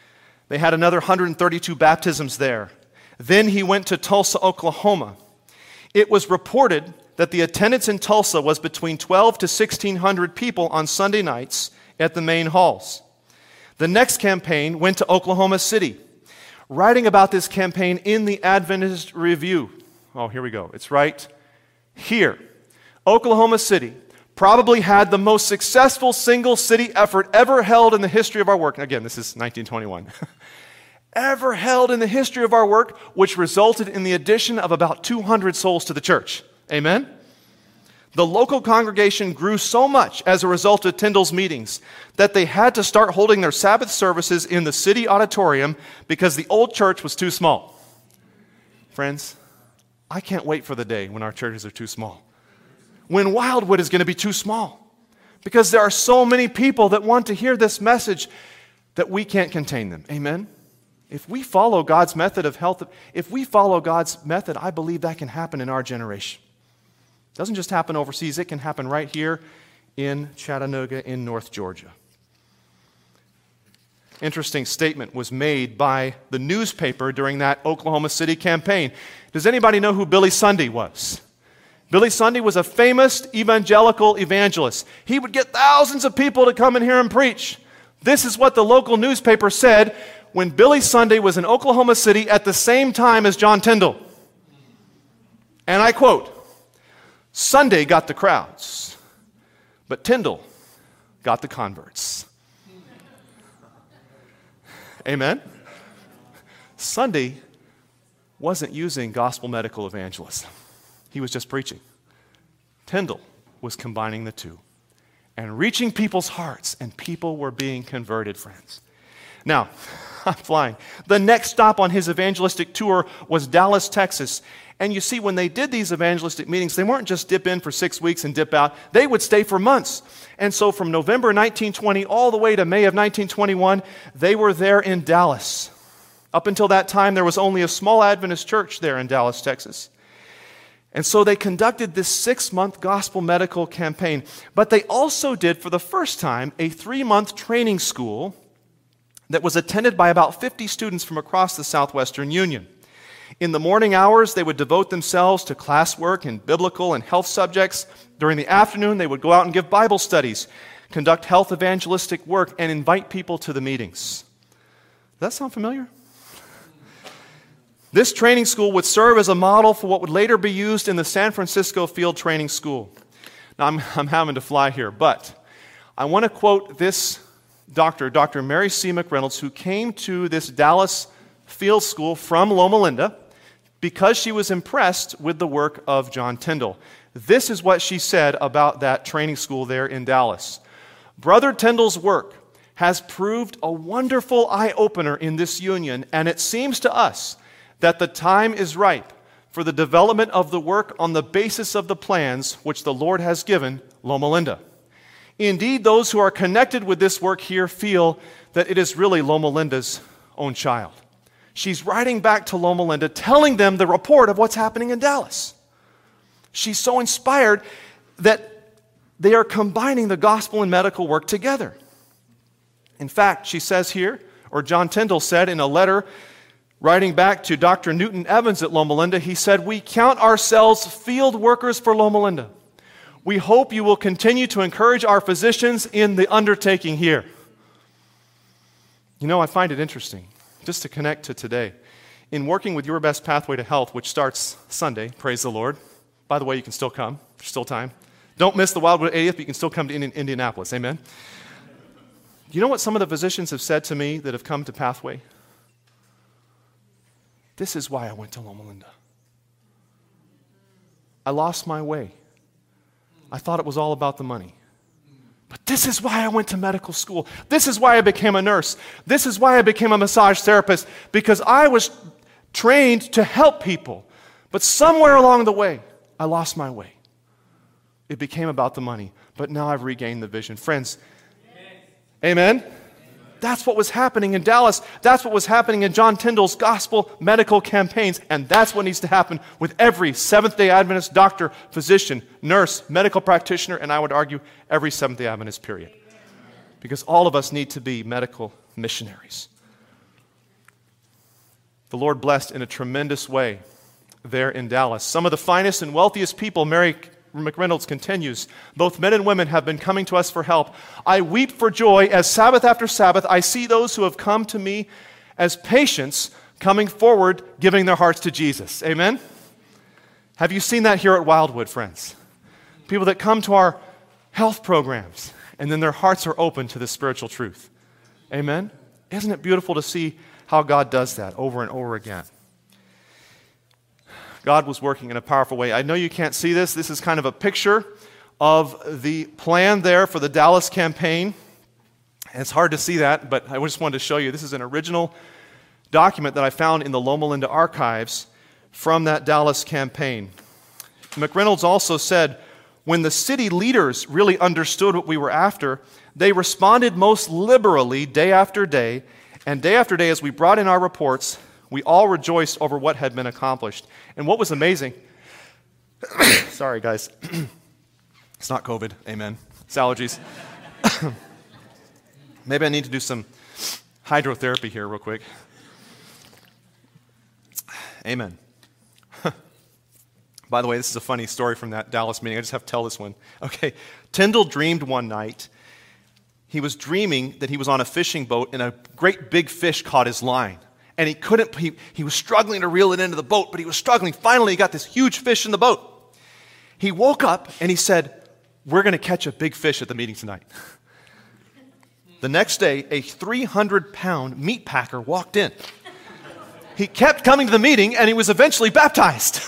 [SPEAKER 2] They had another one hundred thirty-two baptisms there. Then he went to Tulsa, Oklahoma. It was reported that the attendance in Tulsa was between twelve to sixteen hundred people on Sunday nights at the main halls. The next campaign went to Oklahoma City. Writing about this campaign in the Adventist Review. Oh, here we go. It's right here. Oklahoma City probably had the most successful single city effort ever held in the history of our work. Again, this is nineteen twenty-one. Ever held in the history of our work, which resulted in the addition of about two hundred souls to the church. Amen? The local congregation grew so much as a result of Tyndall's meetings that they had to start holding their Sabbath services in the city auditorium because the old church was too small. Friends, I can't wait for the day when our churches are too small. When Wildwood is going to be too small. Because there are so many people that want to hear this message that we can't contain them. Amen? If we follow God's method of health, if we follow God's method, I believe that can happen in our generation. It doesn't just happen overseas, it can happen right here in Chattanooga in North Georgia. Interesting statement was made by the newspaper during that Oklahoma City campaign. Does anybody know who Billy Sunday was? Billy Sunday was a famous evangelical evangelist. He would get thousands of people to come and hear him preach. This is what the local newspaper said when Billy Sunday was in Oklahoma City at the same time as John Tyndall. And I quote, "Sunday got the crowds, but Tyndall got the converts." Amen? Sunday wasn't using gospel medical evangelism. He was just preaching. Tyndall was combining the two and reaching people's hearts, and people were being converted, friends. Now, I'm flying. The next stop on his evangelistic tour was Dallas, Texas. And you see, when they did these evangelistic meetings, they weren't just dip in for six weeks and dip out. They would stay for months. And so from November nineteen twenty all the way to May of nineteen twenty-one, they were there in Dallas. Up until that time, there was only a small Adventist church there in Dallas, Texas. And so they conducted this six-month gospel medical campaign. But they also did, for the first time, a three-month training school that was attended by about fifty students from across the Southwestern Union. In the morning hours, they would devote themselves to classwork and biblical and health subjects. During the afternoon, they would go out and give Bible studies, conduct health evangelistic work, and invite people to the meetings. Does that sound familiar? This training school would serve as a model for what would later be used in the San Francisco Field Training School. Now, I'm, I'm having to fly here, but I want to quote this doctor, Doctor Mary C. McReynolds, who came to this Dallas Field School from Loma Linda because she was impressed with the work of John Tyndall. This is what she said about that training school there in Dallas. "Brother Tyndall's work has proved a wonderful eye-opener in this union, and it seems to us that the time is ripe for the development of the work on the basis of the plans which the Lord has given Loma Linda. Indeed, those who are connected with this work here feel that it is really Loma Linda's own child." She's writing back to Loma Linda, telling them the report of what's happening in Dallas. She's so inspired that they are combining the gospel and medical work together. In fact, she says here, or John Tyndall said in a letter writing back to Doctor Newton Evans at Loma Linda, he said, "We count ourselves field workers for Loma Linda. We hope you will continue to encourage our physicians in the undertaking here." You know, I find it interesting, just to connect to today, in working with Your Best Pathway to Health, which starts Sunday, praise the Lord. By the way, you can still come. There's still time. Don't miss the Wildwood eightieth, but you can still come to Indian, Indianapolis. Amen? You know what some of the physicians have said to me that have come to Pathway? "This is why I went to Loma Linda. I lost my way. I thought it was all about the money. But this is why I went to medical school. This is why I became a nurse. This is why I became a massage therapist, because I was trained to help people. But somewhere along the way, I lost my way. It became about the money, but now I've regained the vision." Friends, amen? Amen? That's what was happening in Dallas. That's what was happening in John Tyndall's gospel medical campaigns. And that's what needs to happen with every Seventh-day Adventist doctor, physician, nurse, medical practitioner, and I would argue every Seventh-day Adventist period. Because all of us need to be medical missionaries. the Lord blessed in a tremendous way there in Dallas. Some of the finest and wealthiest people, Mary McReynolds continues, both men and women have been coming to us for help. I weep for joy as Sabbath after Sabbath I see those who have come to me as patients coming forward, giving their hearts to Jesus. Amen? Have you seen that here at Wildwood, friends? People that come to our health programs, and then their hearts are open to the spiritual truth. Amen? Isn't it beautiful to see how God does that over and over again? God was working in a powerful way. I know you can't see this. This is kind of a picture of the plan there for the Dallas campaign. And it's hard to see that, but I just wanted to show you. This is an original document that I found in the Loma Linda archives from that Dallas campaign. McReynolds also said, when the city leaders really understood what we were after, they responded most liberally day after day, and day after day as we brought in our reports, we all rejoiced over what had been accomplished. And what was amazing, sorry guys, it's not COVID, amen, it's allergies. Maybe I need to do some hydrotherapy here real quick. Amen. By the way, this is a funny story from that Dallas meeting. I just have to tell this one. Okay, Tyndall dreamed one night. He was dreaming that he was on a fishing boat and a great big fish caught his line. And he couldn't, he, he was struggling to reel it into the boat, but he was struggling. Finally, he got this huge fish in the boat. He woke up and he said, we're going to catch a big fish at the meeting tonight. The next day, a three hundred pound meat packer walked in. He kept coming to the meeting and he was eventually baptized.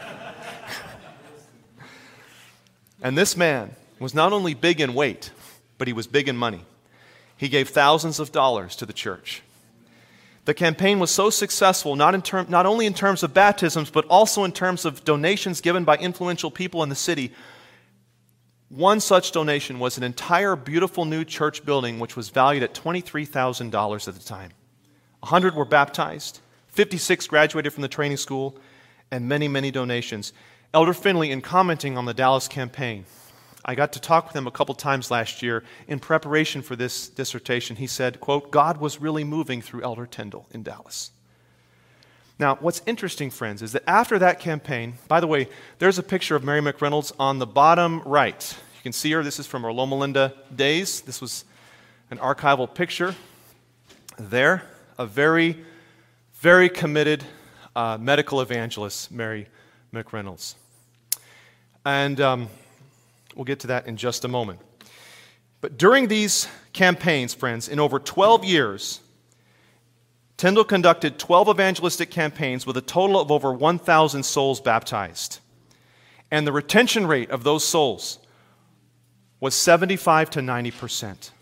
[SPEAKER 2] And this man was not only big in weight, but he was big in money. He gave thousands of dollars to the church. The campaign was so successful, not, in term, not only in terms of baptisms, but also in terms of donations given by influential people in the city. One such donation was an entire beautiful new church building, which was valued at twenty-three thousand dollars at the time. one hundred were baptized, fifty-six graduated from the training school, and many, many donations. Elder Finley, in commenting on the Dallas campaign, I got to talk with him a couple times last year in preparation for this dissertation. He said, quote, God was really moving through Elder Tyndall in Dallas. Now, what's interesting, friends, is that after that campaign, by the way, there's a picture of Mary McReynolds on the bottom right. You can see her. This is from her Loma Linda days. This was an archival picture there. A very, very committed uh, medical evangelist, Mary McReynolds. And um, we'll get to that in just a moment. But during these campaigns, friends, in over twelve years, Tyndall conducted twelve evangelistic campaigns with a total of over one thousand souls baptized. And the retention rate of those souls was seventy-five to ninety percent.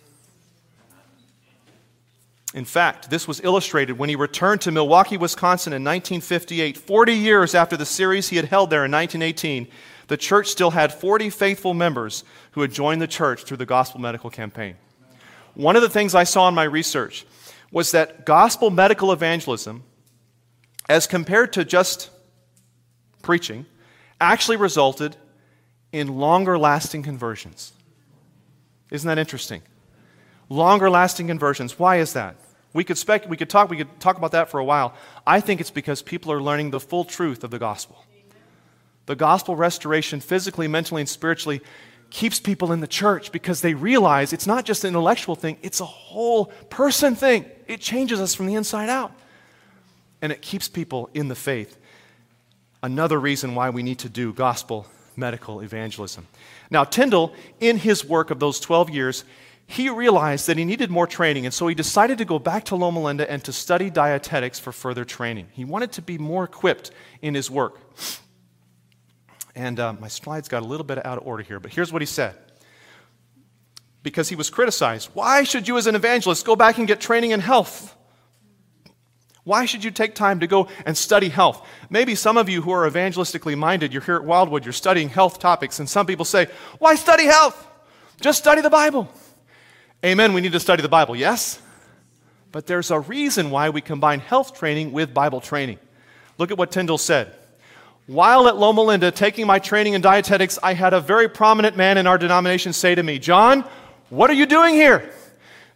[SPEAKER 2] In fact, this was illustrated when he returned to Milwaukee, Wisconsin in nineteen fifty-eight. forty years after the series he had held there in nineteen eighteen, the church still had forty faithful members who had joined the church through the Gospel Medical Campaign. One of the things I saw in my research was that gospel medical evangelism, as compared to just preaching, actually resulted in longer lasting conversions. Isn't that interesting? Longer lasting conversions. Why is that? We could spec- we could talk we could talk about that for a while. I think it's because people are learning the full truth of the gospel. The gospel restoration, physically, mentally, and spiritually, keeps people in the church because they realize it's not just an intellectual thing, it's a whole person thing. It changes us from the inside out. And it keeps people in the faith. Another reason why we need to do gospel medical evangelism. Now, Tyndall, in his work of those twelve years, he realized that he needed more training, and so he decided to go back to Loma Linda and to study dietetics for further training. He wanted to be more equipped in his work. And uh, my slides got a little bit out of order here, but here's what he said. Because he was criticized. Why should you as an evangelist go back and get training in health? Why should you take time to go and study health? Maybe some of you who are evangelistically minded, you're here at Wildwood, you're studying health topics, and some people say, why study health? Just study the Bible. Amen, we need to study the Bible, yes? But there's a reason why we combine health training with Bible training. Look at what Tyndall said. While at Loma Linda taking my training in dietetics, I had a very prominent man in our denomination say to me, John, what are you doing here?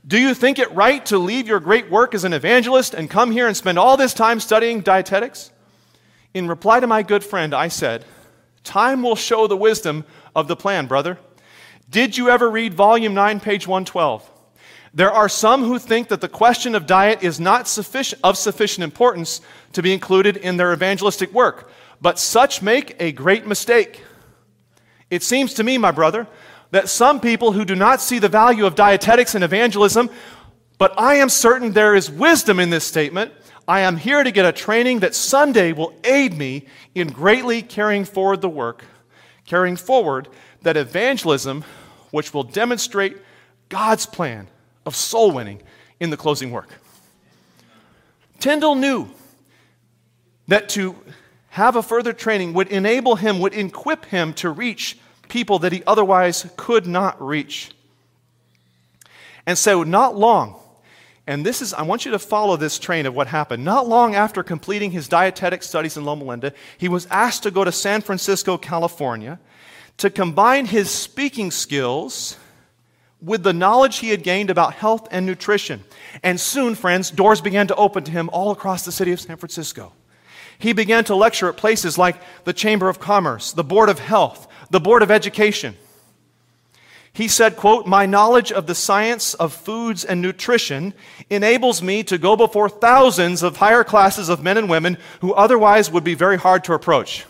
[SPEAKER 2] Do you think it right to leave your great work as an evangelist and come here and spend all this time studying dietetics? In reply to my good friend, I said, time will show the wisdom of the plan, brother. Did you ever read volume nine, page one twelve? There are some who think that the question of diet is not sufficient, of sufficient importance to be included in their evangelistic work, but such make a great mistake. It seems to me, my brother, that some people who do not see the value of dietetics and evangelism, but I am certain there is wisdom in this statement. I am here to get a training that someday will aid me in greatly carrying forward the work, carrying forward that evangelism which will demonstrate God's plan of soul winning in the closing work. Tyndale knew that to have a further training would enable him, would equip him to reach people that he otherwise could not reach. And so not long, and this is, I want you to follow this train of what happened. Not long after completing his dietetic studies in Loma Linda, he was asked to go to San Francisco, California, to combine his speaking skills with the knowledge he had gained about health and nutrition. And soon, friends, doors began to open to him all across the city of San Francisco. He began to lecture at places like the Chamber of Commerce, the Board of Health, the Board of Education. He said, quote, my knowledge of the science of foods and nutrition enables me to go before thousands of higher classes of men and women who otherwise would be very hard to approach.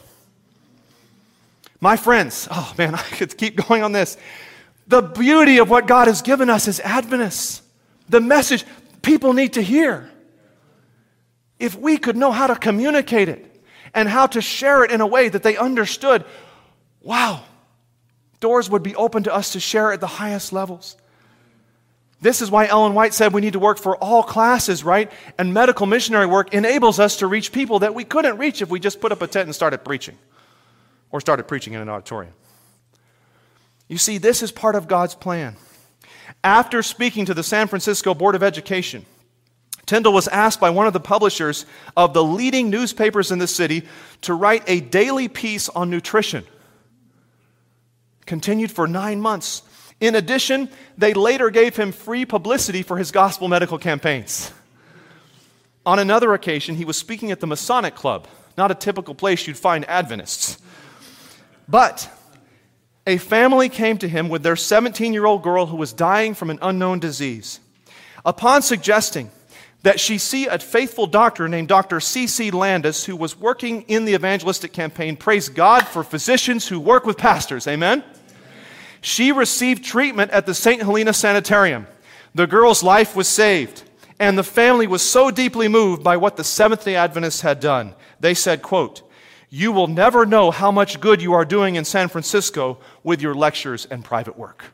[SPEAKER 2] My friends, oh man, I could keep going on this. The beauty of what God has given us as Adventists, the message people need to hear. If we could know how to communicate it and how to share it in a way that they understood, wow, doors would be open to us to share at the highest levels. This is why Ellen White said we need to work for all classes, right? And medical missionary work enables us to reach people that we couldn't reach if we just put up a tent and started preaching or started preaching in an auditorium. You see, this is part of God's plan. After speaking to the San Francisco Board of Education, Tyndale was asked by one of the publishers of the leading newspapers in the city to write a daily piece on nutrition. Continued for nine months. In addition, they later gave him free publicity for his gospel medical campaigns. On another occasion, he was speaking at the Masonic Club, not a typical place you'd find Adventists. But a family came to him with their seventeen-year-old girl who was dying from an unknown disease. Upon suggesting that she see a faithful doctor named Doctor C C Landis, who was working in the evangelistic campaign, praise God for physicians who work with pastors, amen? She received treatment at the Saint Helena Sanitarium. The girl's life was saved, and the family was so deeply moved by what the Seventh-day Adventists had done. They said, quote, you will never know how much good you are doing in San Francisco with your lectures and private work.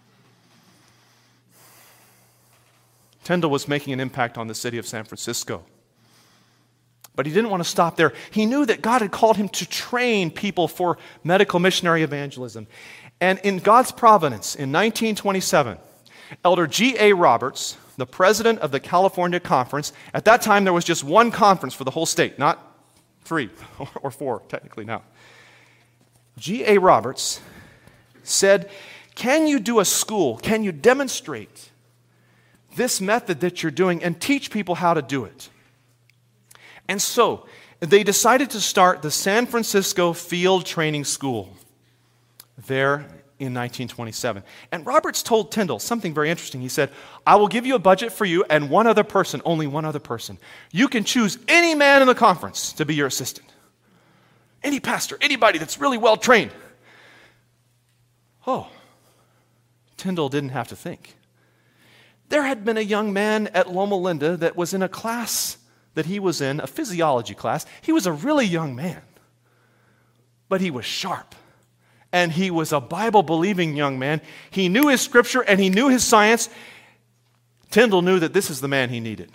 [SPEAKER 2] Tyndale was making an impact on the city of San Francisco. But he didn't want to stop there. He knew that God had called him to train people for medical missionary evangelism. And in God's providence, in nineteen twenty-seven, Elder G A Roberts, the president of the California Conference, at that time there was just one conference for the whole state, not three or four technically now. G A Roberts said, can you do a school, can you demonstrate this method that you're doing and teach people how to do it? And so they decided to start the San Francisco Field Training School there in nineteen twenty-seven. And Roberts told Tyndale something very interesting. He said, I will give you a budget for you and one other person, only one other person. You can choose any man in the conference to be your assistant. Any pastor, anybody that's really well trained. Oh, Tyndale didn't have to think. There had been a young man at Loma Linda that was in a class that he was in, a physiology class. He was a really young man, but he was sharp. And he was a Bible-believing young man. He knew his scripture and he knew his science. Tyndale knew that this is the man he needed.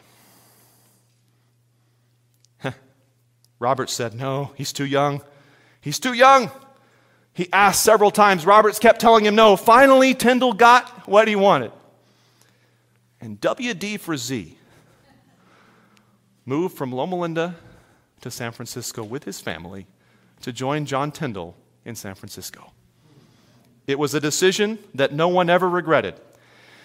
[SPEAKER 2] Roberts said, no, he's too young. He's too young. He asked several times. Roberts kept telling him no. Finally, Tyndale got what he wanted. And W D for Z moved from Loma Linda to San Francisco with his family to join John Tyndale in San Francisco. It was a decision that no one ever regretted.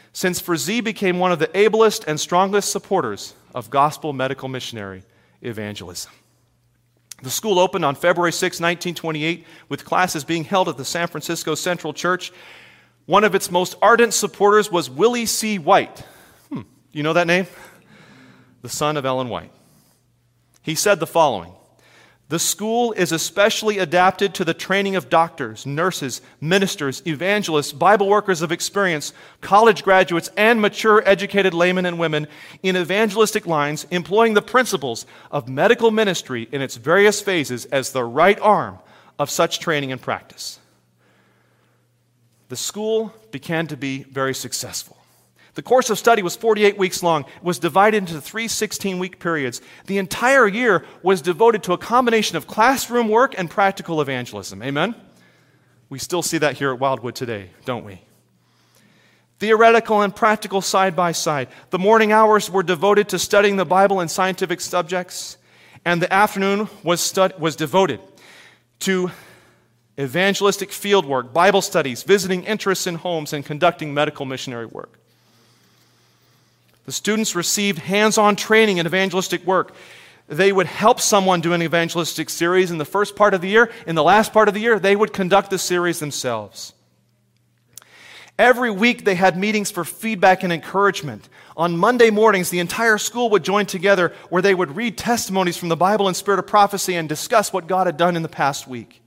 [SPEAKER 2] since Frazee became one of the ablest and strongest supporters of gospel medical missionary evangelism. The school opened on February sixth, nineteen twenty-eight, with classes being held at the San Francisco Central Church. One of its most ardent supporters was Willie C. White. Hmm, you know that name? The son of Ellen White. He said the following: "The school is especially adapted to the training of doctors, nurses, ministers, evangelists, Bible workers of experience, college graduates, and mature educated laymen and women in evangelistic lines, employing the principles of medical ministry in its various phases as the right arm of such training and practice." The school began to be very successful. The course of study was forty-eight weeks long. It was divided into three sixteen-week periods. The entire year was devoted to a combination of classroom work and practical evangelism. Amen? We still see that here at Wildwood today, don't we? Theoretical and practical side by side. The morning hours were devoted to studying the Bible and scientific subjects, and the afternoon was, stud- was devoted to evangelistic field work, Bible studies, visiting interests in homes, and conducting medical missionary work. The students received hands-on training in evangelistic work. They would help someone do an evangelistic series in the first part of the year. In the last part of the year, they would conduct the series themselves. Every week, they had meetings for feedback and encouragement. On Monday mornings, the entire school would join together where they would read testimonies from the Bible and Spirit of Prophecy and discuss what God had done in the past week.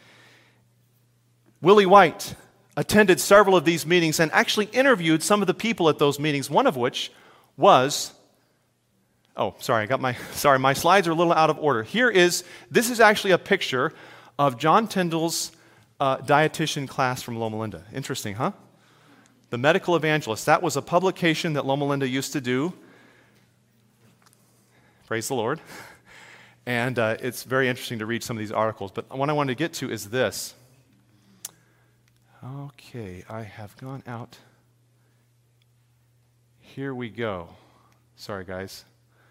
[SPEAKER 2] Willie White attended several of these meetings and actually interviewed some of the people at those meetings, one of which was, oh, sorry, I got my, sorry, my slides are a little out of order. Here is, this is actually a picture of John Tyndall's uh, dietitian class from Loma Linda. Interesting, huh? The Medical Evangelist. That was a publication that Loma Linda used to do. Praise the Lord. And uh, it's very interesting to read some of these articles. But what I wanted to get to is this. Okay, I have gone out. Here we go. Sorry, guys.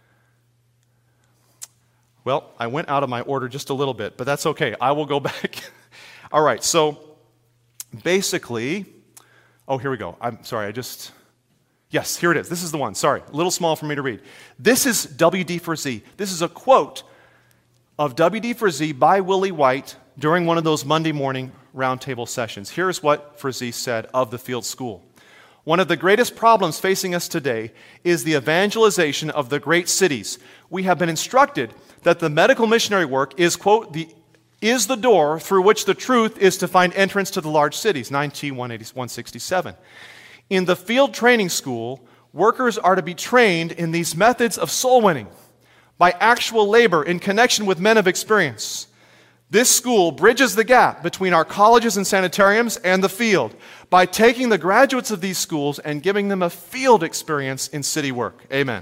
[SPEAKER 2] Well, I went out of my order just a little bit, but that's okay. I will go back. All right, so basically, oh, here we go. I'm sorry, I just, yes, here it is. This is the one. Sorry, a little small for me to read. This is W D Frazee. This is a quote of W D Frazee by Willie White during one of those Monday morning roundtable sessions. Here's what Frazee said of the field school. "One of the greatest problems facing us today is the evangelization of the great cities. We have been instructed that the medical missionary work is, quote, the is the door through which the truth is to find entrance to the large cities." nine T one sixty-seven. "In the field training school, workers are to be trained in these methods of soul winning by actual labor in connection with men of experience. This school bridges the gap between our colleges and sanitariums and the field by taking the graduates of these schools and giving them a field experience in city work." Amen.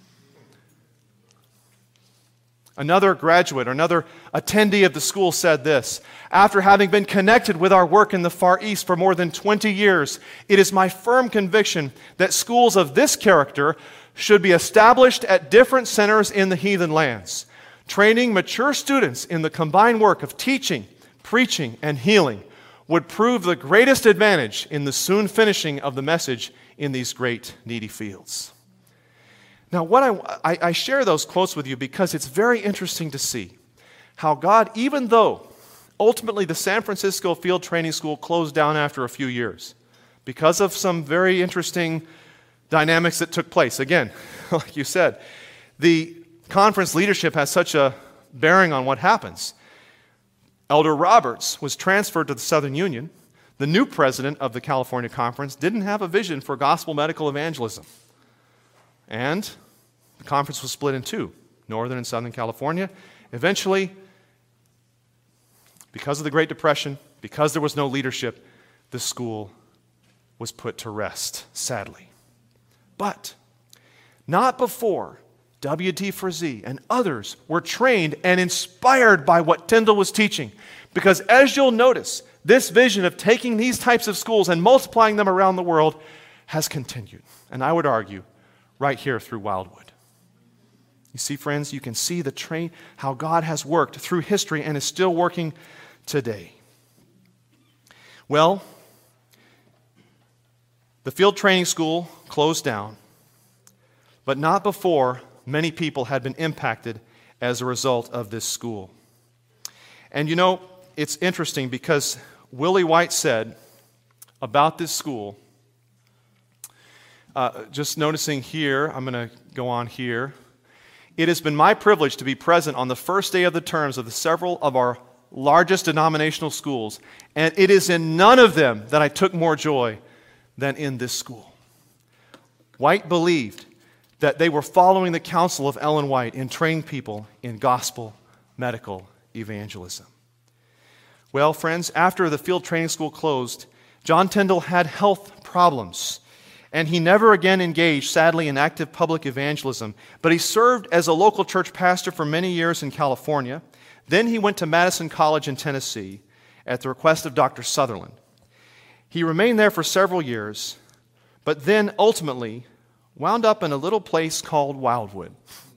[SPEAKER 2] Another graduate or another attendee of the school said this: "After having been connected with our work in the Far East for more than twenty years, it is my firm conviction that schools of this character should be established at different centers in the heathen lands. Training mature students in the combined work of teaching, preaching, and healing would prove the greatest advantage in the soon finishing of the message in these great needy fields." Now, what I, I, I share those quotes with you because it's very interesting to see how God, even though ultimately the San Francisco Field Training School closed down after a few years because of some very interesting dynamics that took place. Again, like you said, the conference leadership has such a bearing on what happens. Elder Roberts was transferred to the Southern Union. The new president of the California Conference didn't have a vision for gospel medical evangelism. And the conference was split in two, Northern and Southern California. Eventually, because of the Great Depression, because there was no leadership, the school was put to rest, sadly. But not before W D Frazee and others were trained and inspired by what Tyndall was teaching. Because as you'll notice, this vision of taking these types of schools and multiplying them around the world has continued. And I would argue, right here through Wildwood. You see, friends, you can see the train, how God has worked through history and is still working today. Well, The field training school closed down, but not before many people had been impacted as a result of this school. And you know, it's interesting because Willie White said about this school, uh, just noticing here, I'm going to go on here, it has been my privilege to be present on the first day of the terms of the several of our largest denominational schools, and it is in none of them that I took more joy than in this school. White believed that they were following the counsel of Ellen White in training people in gospel medical evangelism. Well, friends, after the field training school closed, John Tyndall had health problems, and he never again engaged, sadly, in active public evangelism. But he served as a local church pastor for many years in California. Then he went to Madison College in Tennessee at the request of Doctor Sutherland. He remained there for several years, but then ultimately wound up in a little place called Wildwood.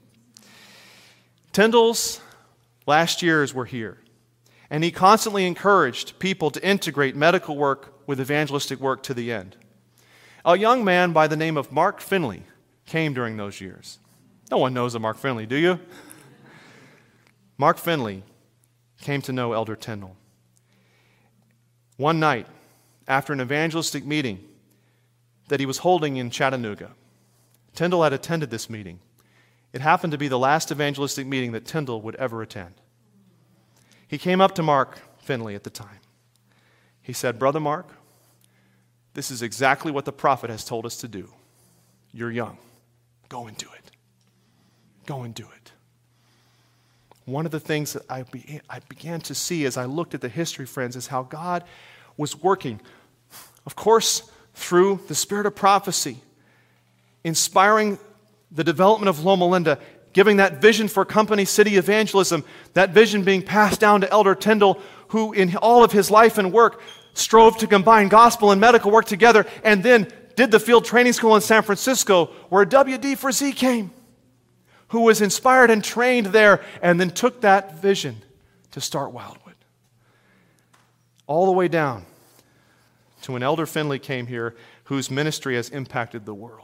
[SPEAKER 2] Tyndall's last years were here, and he constantly encouraged people to integrate medical work with evangelistic work to the end. A young man by the name of Mark Finley came during those years. No one knows of Mark Finley, do you? Mark Finley came to know Elder Tyndall. One night, after an evangelistic meeting that he was holding in Chattanooga, Tyndall had attended this meeting. It happened to be the last evangelistic meeting that Tyndall would ever attend. He came up to Mark Finley at the time. He said, "Brother Mark, this is exactly what the prophet has told us to do. You're young. Go and do it. Go and do it." One of the things that I, be, I began to see as I looked at the history, friends, is how God was working, of course, through the spirit of prophecy, inspiring the development of Loma Linda, giving that vision for company city evangelism, that vision being passed down to Elder Tyndall, who in all of his life and work strove to combine gospel and medical work together, and then did the field training school in San Francisco, where W D Frazee came, who was inspired and trained there, and then took that vision to start Wildwood. All the way down to when Elder Finley came here, whose ministry has impacted the world.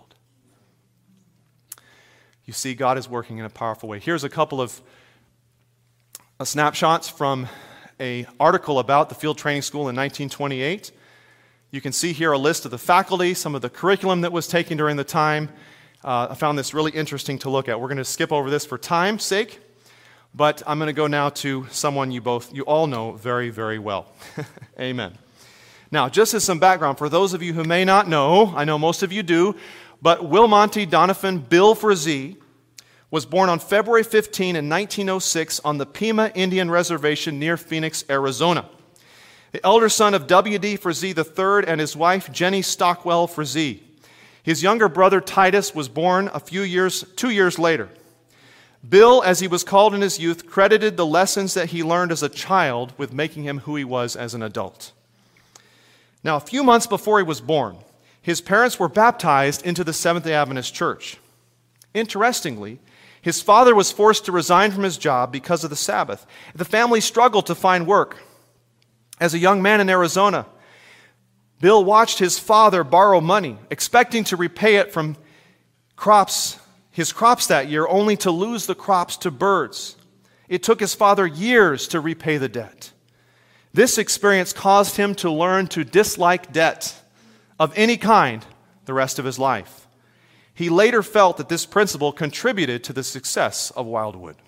[SPEAKER 2] You see, God is working in a powerful way. Here's a couple of uh, snapshots from an article about the field training school in nineteen twenty-eight. You can see here a list of the faculty, some of the curriculum that was taken during the time. Uh, I found this really interesting to look at. We're going to skip over this for time's sake, but I'm going to go now to someone you both, you all know very, very well. Amen. Now, just as some background, for those of you who may not know, I know most of you do, but Wilmonte Donovan Bill Frazee was born on February fifteenth in nineteen oh six on the Pima Indian Reservation near Phoenix, Arizona. The elder son of W D Frazee the third and his wife Jenny Stockwell Frazee. His younger brother Titus was born a few years, two years later. Bill, as he was called in his youth, credited the lessons that he learned as a child with making him who he was as an adult. Now, a few months before he was born, his parents were baptized into the Seventh-day Adventist Church. Interestingly, his father was forced to resign from his job because of the Sabbath. The family struggled to find work. As a young man in Arizona, Bill watched his father borrow money, expecting to repay it from crops, his crops that year, only to lose the crops to birds. It took his father years to repay the debt. This experience caused him to learn to dislike debt of any kind the rest of his life. He later felt that this principle contributed to the success of Wildwood.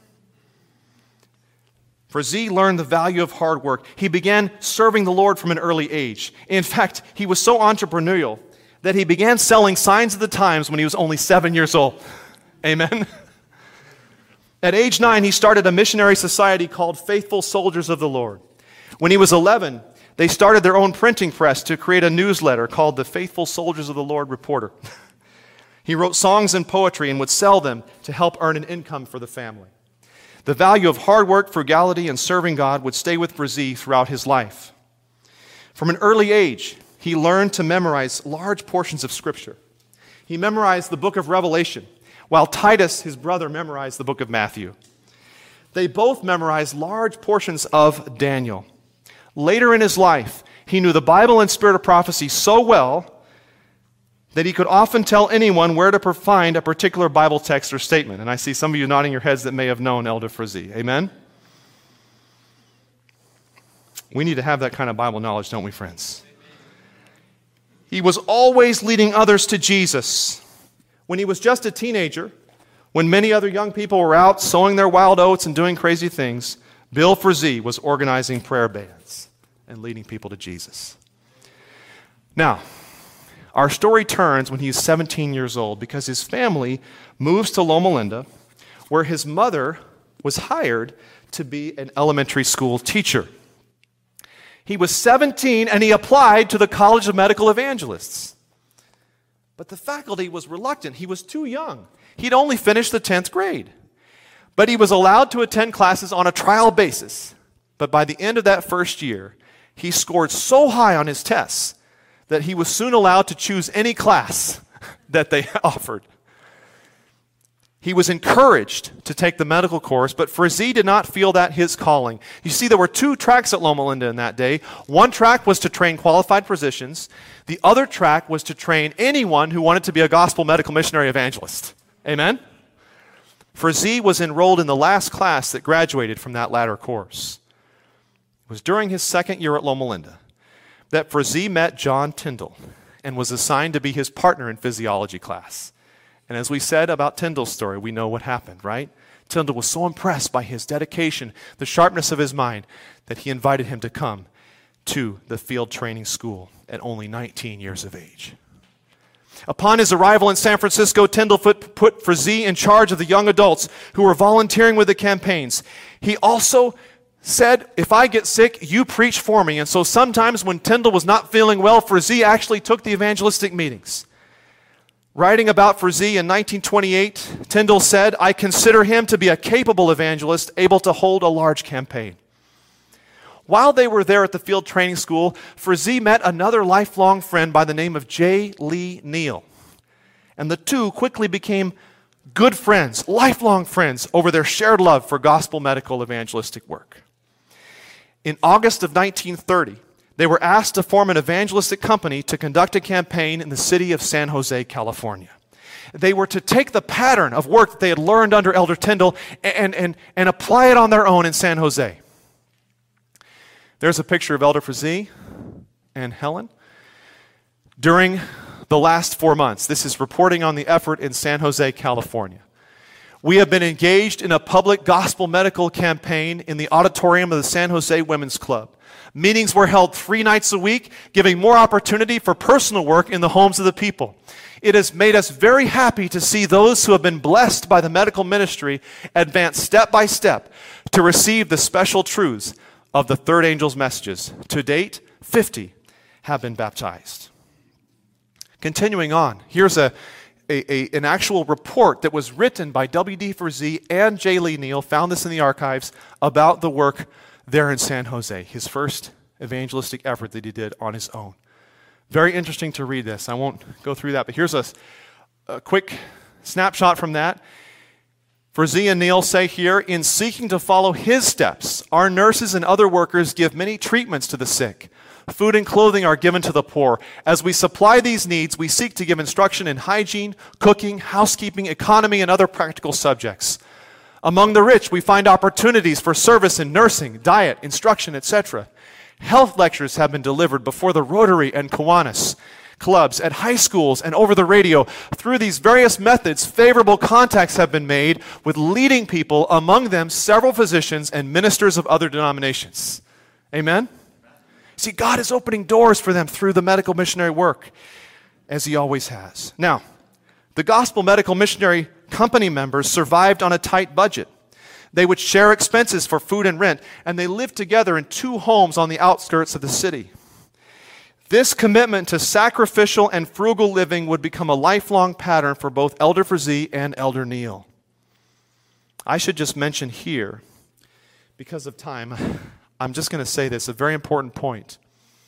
[SPEAKER 2] Frazee learned the value of hard work. He began serving the Lord from an early age. In fact, he was so entrepreneurial that he began selling signs of the times when he was only seven years old. Amen? At age nine, he started a missionary society called Faithful Soldiers of the Lord. When he was eleven, they started their own printing press to create a newsletter called the Faithful Soldiers of the Lord Reporter. He wrote songs and poetry and would sell them to help earn an income for the family. The value of hard work, frugality, and serving God would stay with Frazee throughout his life. From an early age, he learned to memorize large portions of Scripture. He memorized the book of Revelation, while Titus, his brother, memorized the book of Matthew. They both memorized large portions of Daniel. Later in his life, he knew the Bible and spirit of prophecy so well that he could often tell anyone where to find a particular Bible text or statement. And I see some of you nodding your heads that may have known Elder Frazee. Amen? We need to have that kind of Bible knowledge, don't we, friends? He was always leading others to Jesus. When he was just a teenager, when many other young people were out sowing their wild oats and doing crazy things, Bill Frazee was organizing prayer bands and leading people to Jesus. Now, our story turns when he's seventeen years old because his family moves to Loma Linda, where his mother was hired to be an elementary school teacher. He was seventeen and he applied to the College of Medical Evangelists. But the faculty was reluctant. He was too young. He'd only finished the tenth grade. But he was allowed to attend classes on a trial basis. But by the end of that first year, he scored so high on his tests that he was soon allowed to choose any class that they offered. He was encouraged to take the medical course, but Frazee did not feel that his calling. You see, there were two tracks at Loma Linda in that day. One track was to train qualified physicians. The other track was to train anyone who wanted to be a gospel medical missionary evangelist. Amen? Frazee was enrolled in the last class that graduated from that latter course. It was during his second year at Loma Linda that Frazee met John Tyndall and was assigned to be his partner in physiology class. And as we said about Tyndall's story, we know what happened, right? Tyndall was so impressed by his dedication, the sharpness of his mind, that he invited him to come to the field training school at only nineteen years of age. Upon his arrival in San Francisco, Tyndall put, put Frazee in charge of the young adults who were volunteering with the campaigns. He also said, if I get sick, you preach for me. And so sometimes when Tyndall was not feeling well, Frazee actually took the evangelistic meetings. Writing about Frazee in nineteen twenty-eight, Tyndall said, I consider him to be a capable evangelist, able to hold a large campaign. While they were there at the field training school, Frazee met another lifelong friend by the name of J. Lee Neal. And the two quickly became good friends, lifelong friends, over their shared love for gospel medical evangelistic work. In August of nineteen thirty, they were asked to form an evangelistic company to conduct a campaign in the city of San Jose, California. They were to take the pattern of work that they had learned under Elder Tyndall and, and, and apply it on their own in San Jose. There's a picture of Elder Frazee and Helen during the last four months. This is reporting on the effort in San Jose, California. We have been engaged in a public gospel medical campaign in the auditorium of the San Jose Women's Club. Meetings were held three nights a week, giving more opportunity for personal work in the homes of the people. It has made us very happy to see those who have been blessed by the medical ministry advance step by step to receive the special truths of the third angel's messages. To date, fifty have been baptized. Continuing on, here's a, a, a, an actual report that was written by W D Frazee and J. Lee Neal, found this in the archives, about the work there in San Jose, his first evangelistic effort that he did on his own. Very interesting to read this. I won't go through that, but here's a, a quick snapshot from that. Frazee and Neal say here, in seeking to follow his steps, our nurses and other workers give many treatments to the sick. Food and clothing are given to the poor. As we supply these needs, we seek to give instruction in hygiene, cooking, housekeeping, economy, and other practical subjects. Among the rich, we find opportunities for service in nursing, diet, instruction, et cetera. Health lectures have been delivered before the Rotary and Kiwanis clubs, at high schools, and over the radio. Through these various methods, favorable contacts have been made with leading people, among them several physicians and ministers of other denominations. Amen? See, God is opening doors for them through the medical missionary work, as He always has. Now, the Gospel Medical Missionary Company members survived on a tight budget. They would share expenses for food and rent, and they lived together in two homes on the outskirts of the city. This commitment to sacrificial and frugal living would become a lifelong pattern for both Elder Frazee and Elder Neal. I should just mention here, because of time, I'm just going to say this, a very important point.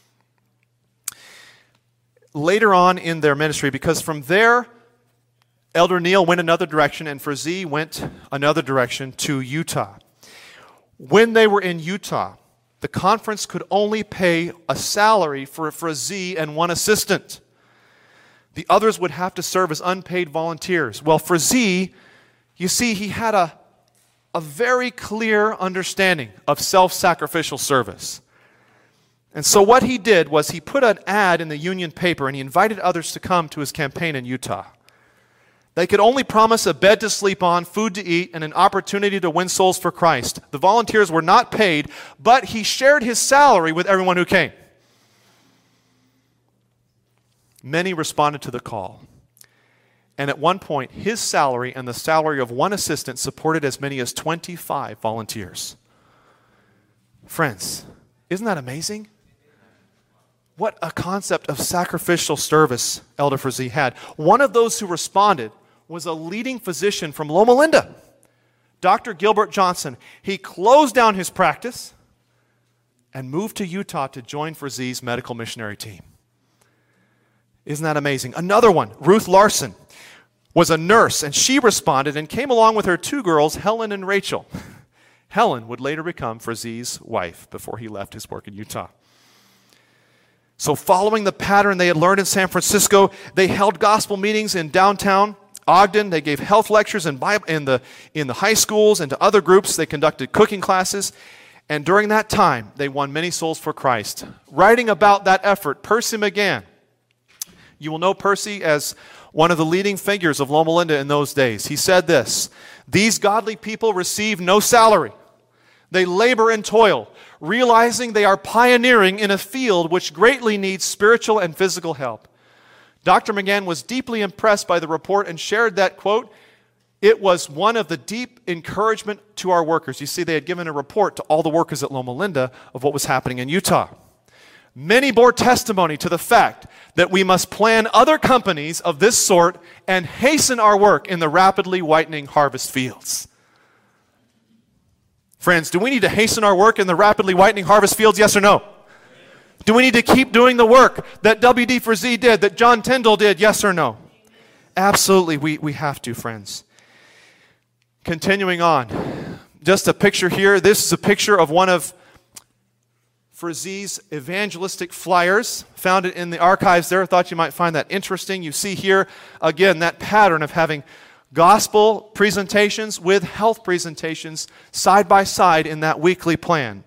[SPEAKER 2] Later on in their ministry, because from there, Elder Neal went another direction and Frazee went another direction to Utah. When they were in Utah, the conference could only pay a salary for Frazee and one assistant. The others would have to serve as unpaid volunteers. Well, Frazee, you see, he had a, a very clear understanding of self-sacrificial service. And so what he did was he put an ad in the Union paper and he invited others to come to his campaign in Utah. They could only promise a bed to sleep on, food to eat, and an opportunity to win souls for Christ. The volunteers were not paid, but he shared his salary with everyone who came. Many responded to the call. And at one point, his salary and the salary of one assistant supported as many as twenty-five volunteers. Friends, isn't that amazing? What a concept of sacrificial service Elder Frazee had. One of those who responded was a leading physician from Loma Linda, Doctor Gilbert Johnson. He closed down his practice and moved to Utah to join Frazee's medical missionary team. Isn't that amazing? Another one, Ruth Larson, was a nurse, and she responded and came along with her two girls, Helen and Rachel. Helen would later become Frazee's wife before he left his work in Utah. So following the pattern they had learned in San Francisco, they held gospel meetings in downtown Ogden. They gave health lectures in, Bible, in, the, in the high schools and to other groups. They conducted cooking classes. And during that time, they won many souls for Christ. Writing about that effort, Percy McGann. You will know Percy as one of the leading figures of Loma Linda in those days. He said this, "These godly people receive no salary. They labor and toil, realizing they are pioneering in a field which greatly needs spiritual and physical help." Doctor McGann was deeply impressed by the report and shared that, quote, "It was one of the deep encouragement to our workers." You see, they had given a report to all the workers at Loma Linda of what was happening in Utah. "Many bore testimony to the fact that we must plan other companies of this sort and hasten our work in the rapidly whitening harvest fields." Friends, do we need to hasten our work in the rapidly whitening harvest fields, yes or no? Do we need to keep doing the work that W D Frazee did, that John Tyndall did, yes or no? Absolutely, we, we have to, friends. Continuing on, just a picture here. This is a picture of one of Frazee's evangelistic flyers. Found it in the archives there. I thought you might find that interesting. You see here, again, that pattern of having gospel presentations with health presentations side by side in that weekly plan.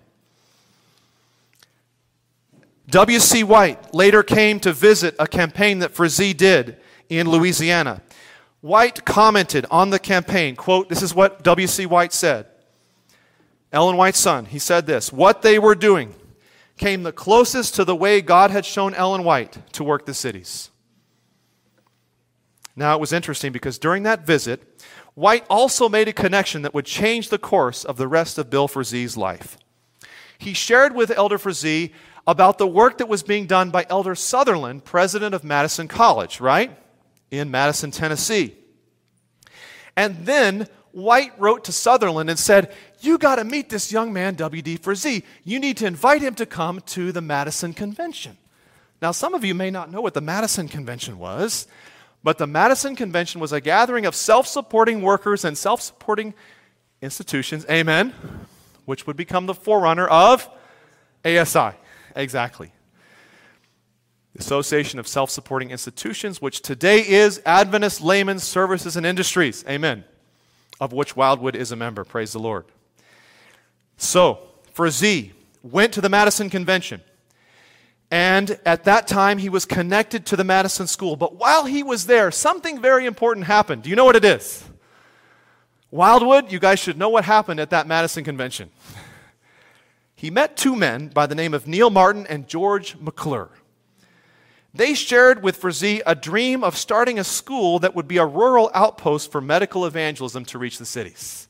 [SPEAKER 2] W C White later came to visit a campaign that Frazee did in Louisiana. White commented on the campaign, quote, this is what W C White said. Ellen White's son, he said this, "What they were doing came the closest to the way God had shown Ellen White to work the cities." Now, it was interesting because during that visit, White also made a connection that would change the course of the rest of Bill Frazee's life. He shared with Elder Frazee about the work that was being done by Elder Sutherland, president of Madison College, right? In Madison, Tennessee. And then White wrote to Sutherland and said, "You got to meet this young man, W D Frazee. You need to invite him to come to the Madison Convention." Now, some of you may not know what the Madison Convention was, but the Madison Convention was a gathering of self-supporting workers and self-supporting institutions, amen, which would become the forerunner of A S I. Exactly. The Association of Self-Supporting Institutions, which today is Adventist Laymen's Services and Industries, amen, of which Wildwood is a member. Praise the Lord. So, Frazee went to the Madison Convention. And at that time, he was connected to the Madison School. But while he was there, something very important happened. Do you know what it is? Wildwood, you guys should know what happened at that Madison Convention. He met two men by the name of Neil Martin and George McClure. They shared with Frazee a dream of starting a school that would be a rural outpost for medical evangelism to reach the cities.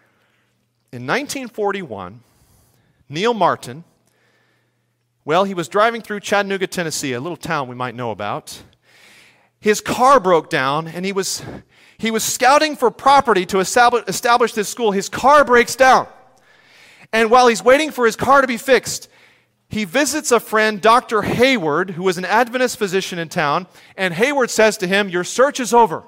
[SPEAKER 2] In nineteen forty-one, Neil Martin, well, he was driving through Chattanooga, Tennessee, a little town we might know about. His car broke down, and he was, he was scouting for property to establish, establish this school. His car breaks down. And while he's waiting for his car to be fixed, he visits a friend, Doctor Hayward, who was an Adventist physician in town, and Hayward says to him, "Your search is over.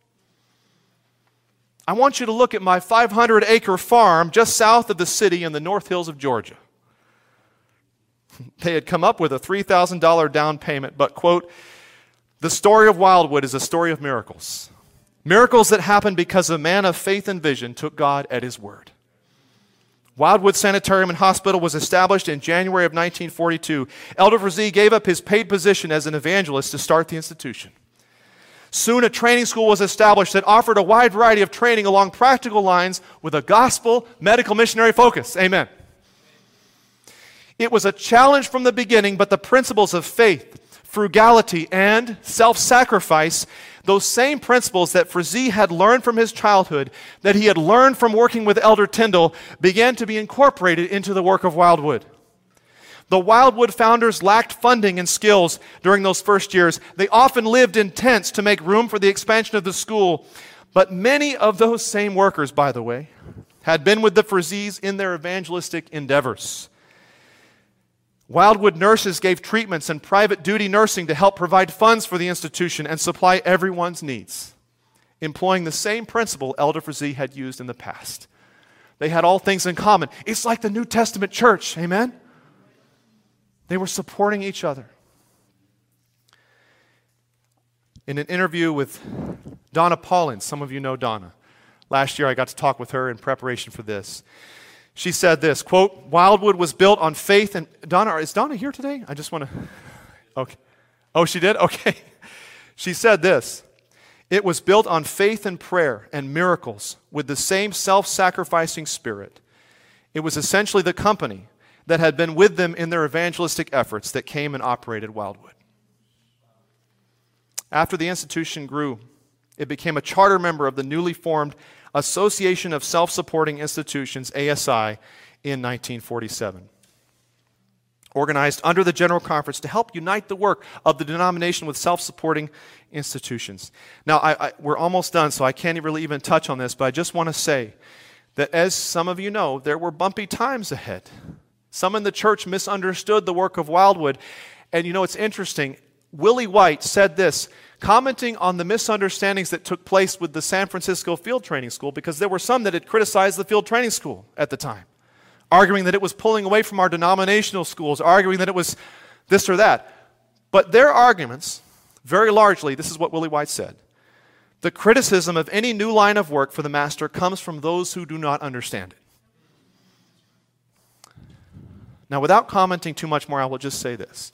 [SPEAKER 2] I want you to look at my five hundred acre farm just south of the city in the North Hills of Georgia." They had come up with a three thousand dollars down payment, but, quote, The story of Wildwood is a story of miracles. Miracles that happened because a man of faith and vision took God at his word. Wildwood Sanitarium and Hospital was established in January of nineteen forty-two. Elder Frazee gave up his paid position as an evangelist to start the institution. Soon a training school was established that offered a wide variety of training along practical lines with a gospel medical missionary focus. Amen. It was a challenge from the beginning, but the principles of faith, frugality, and self-sacrifice, those same principles that Frazee had learned from his childhood, that he had learned from working with Elder Tyndall, began to be incorporated into the work of Wildwood. The Wildwood founders lacked funding and skills during those first years. They often lived in tents to make room for the expansion of the school. But many of those same workers, by the way, had been with the Frazees in their evangelistic endeavors. Wildwood nurses gave treatments and private duty nursing to help provide funds for the institution and supply everyone's needs, employing the same principle Elder Frazee had used in the past. They had all things in common. It's like the New Testament church, amen? They were supporting each other. In an interview with Donna Paulins, some of you know Donna. Last year I got to talk with her in preparation for this. She said this, quote, Wildwood was built on faith and... Donna, is Donna here today? I just want to... Okay. Oh, she did? Okay. She said this, it was built on faith and prayer and miracles with the same self-sacrificing spirit. It was essentially the company that had been with them in their evangelistic efforts that came and operated Wildwood. After the institution grew, it became a charter member of the newly formed Association of Self-Supporting Institutions, A S I, in nineteen forty-seven. Organized under the General Conference to help unite the work of the denomination with self-supporting institutions. Now, I, I, we're almost done, so I can't really even touch on this, but I just want to say that as some of you know, there were bumpy times ahead. Some in the church misunderstood the work of Wildwood. And you know, it's interesting. Willie White said this, commenting on the misunderstandings that took place with the San Francisco Field Training School, because there were some that had criticized the Field Training School at the time, arguing that it was pulling away from our denominational schools, arguing that it was this or that. But their arguments, very largely, this is what Willie White said, the criticism of any new line of work for the master comes from those who do not understand it. Now, without commenting too much more, I will just say this.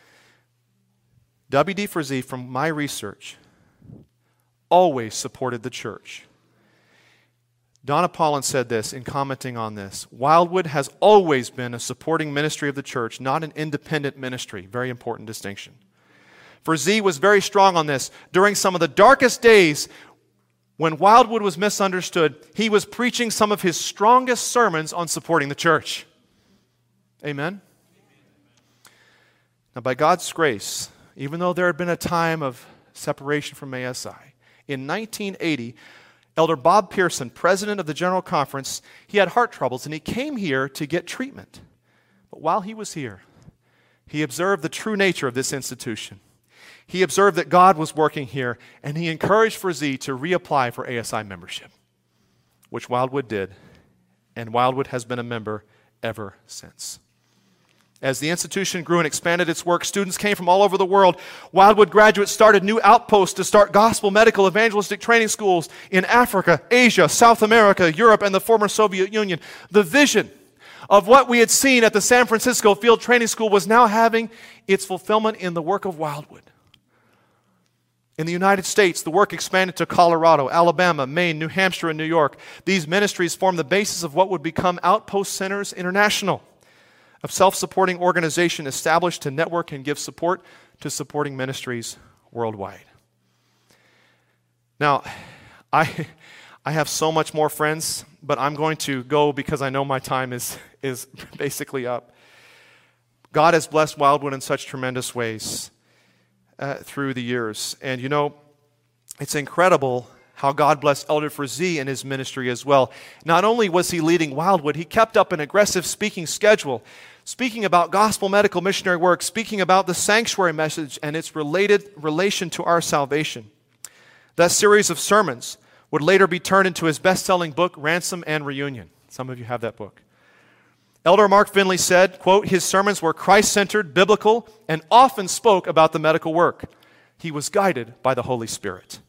[SPEAKER 2] W D Frazee, from my research, always supported the church. Donna Paulins said this in commenting on this. Wildwood has always been a supporting ministry of the church, not an independent ministry. Very important distinction. Frazee was very strong on this. During some of the darkest days, when Wildwood was misunderstood, he was preaching some of his strongest sermons on supporting the church. Amen? Now, by God's grace, even though there had been a time of separation from A S I, in nineteen eighty, Elder Bob Pearson, president of the General Conference, he had heart troubles and he came here to get treatment. But while he was here, he observed the true nature of this institution. He observed that God was working here, and he encouraged Frazee to reapply for A S I membership, which Wildwood did, and Wildwood has been a member ever since. As the institution grew and expanded its work, students came from all over the world. Wildwood graduates started new outposts to start gospel, medical, evangelistic training schools in Africa, Asia, South America, Europe, and the former Soviet Union. The vision of what we had seen at the San Francisco Field Training School was now having its fulfillment in the work of Wildwood. In the United States, the work expanded to Colorado, Alabama, Maine, New Hampshire, and New York. These ministries formed the basis of what would become Outpost Centers International, a self-supporting organization established to network and give support to supporting ministries worldwide. Now, I, I have so much more friends, but I'm going to go because I know my time is, is basically up. God has blessed Wildwood in such tremendous ways uh, through the years. And you know, it's incredible how God blessed Elder Frazee in his ministry as well. Not only was he leading Wildwood, he kept up an aggressive speaking schedule, speaking about gospel medical missionary work, speaking about the sanctuary message and its related relation to our salvation. That series of sermons would later be turned into his best-selling book, Ransom and Reunion. Some of you have that book. Elder Mark Finley said, quote, his sermons were Christ-centered, biblical, and often spoke about the medical work. He was guided by the Holy Spirit.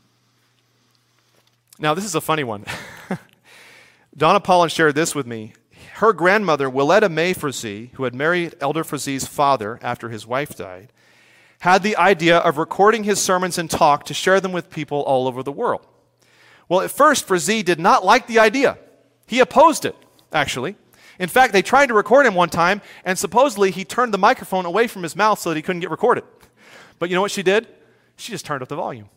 [SPEAKER 2] Now, this is a funny one. Donna Paulin shared this with me. Her grandmother, Willetta Mae Frazee, who had married Elder Frazee's father after his wife died, had the idea of recording his sermons and talk to share them with people all over the world. Well, at first, Frazee did not like the idea. He opposed it, actually. In fact, they tried to record him one time, and supposedly he turned the microphone away from his mouth so that he couldn't get recorded. But you know what she did? She just turned up the volume.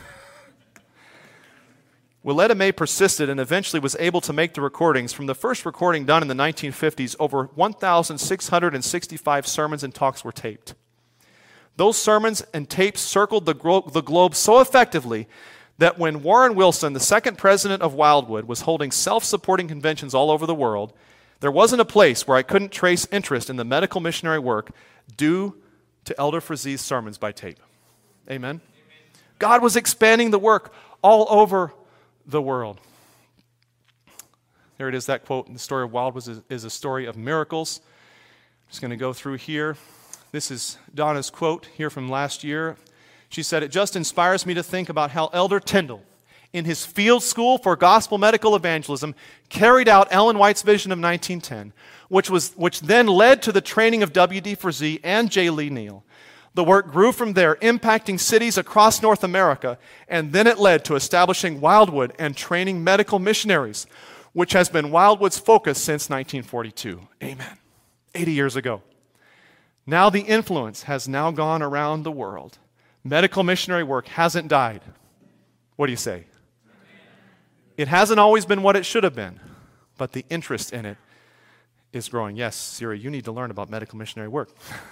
[SPEAKER 2] Willetta Mae persisted and eventually was able to make the recordings. From the first recording done in the nineteen fifties, over one thousand six hundred sixty-five sermons and talks were taped. Those sermons and tapes circled the, glo- the globe so effectively that when Warren Wilson, the second president of Wildwood, was holding self-supporting conventions all over the world, there wasn't a place where I couldn't trace interest in the medical missionary work due to Elder Frazee's sermons by tape. Amen? Amen. God was expanding the work all over the world. There it is, that quote in the story of Wildwood is, is a story of miracles. I'm just going to go through here. This is Donna's quote here from last year. She said, "It just inspires me to think about how Elder Tyndall, in his field school for gospel medical evangelism, carried out Ellen White's vision of nineteen ten, which was which then led to the training of W D Frazee and J. Lee Neal. The work grew from there, impacting cities across North America, and then it led to establishing Wildwood and training medical missionaries, which has been Wildwood's focus since nineteen forty-two. Amen. eighty years ago. Now the influence has now gone around the world. Medical missionary work hasn't died. What do you say? It hasn't always been what it should have been, but the interest in it is growing. Yes, Siri, you need to learn about medical missionary work.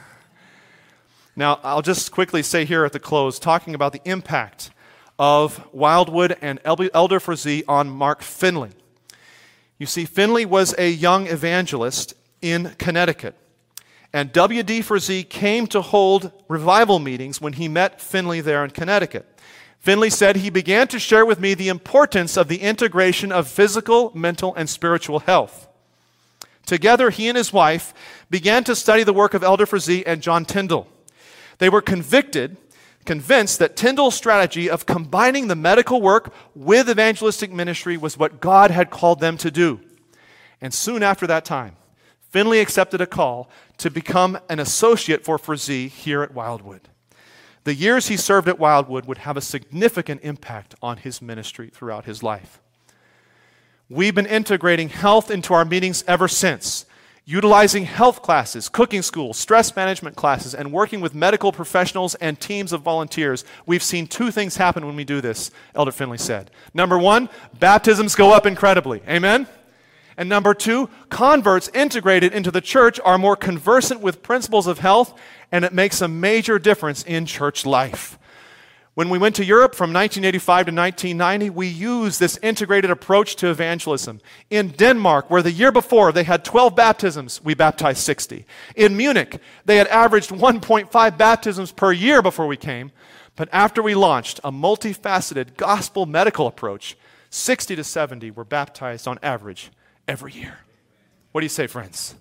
[SPEAKER 2] Now, I'll just quickly say here at the close, talking about the impact of Wildwood and Elder Frazee on Mark Finley. You see, Finley was a young evangelist in Connecticut, and W D Frazee came to hold revival meetings when he met Finley there in Connecticut. Finley said, "He began to share with me the importance of the integration of physical, mental, and spiritual health. Together, he and his wife began to study the work of Elder Frazee and John Tyndall. They were convicted, convinced that Tyndall's strategy of combining the medical work with evangelistic ministry was what God had called them to do. And soon after that time, Finley accepted a call to become an associate for Frazee here at Wildwood. The years he served at Wildwood would have a significant impact on his ministry throughout his life. We've been integrating health into our meetings ever since, utilizing health classes, cooking schools, stress management classes, and working with medical professionals and teams of volunteers. We've seen two things happen when we do this," Elder Finley said. Number one, baptisms go up incredibly. Amen? And number two, converts integrated into the church are more conversant with principles of health, and it makes a major difference in church life. When we went to Europe from nineteen eighty-five to nineteen ninety, we used this integrated approach to evangelism. In Denmark, where the year before they had twelve baptisms, we baptized sixty. In Munich, they had averaged one point five baptisms per year before we came. But after we launched a multifaceted gospel medical approach, sixty to seventy were baptized on average every year. What do you say, friends?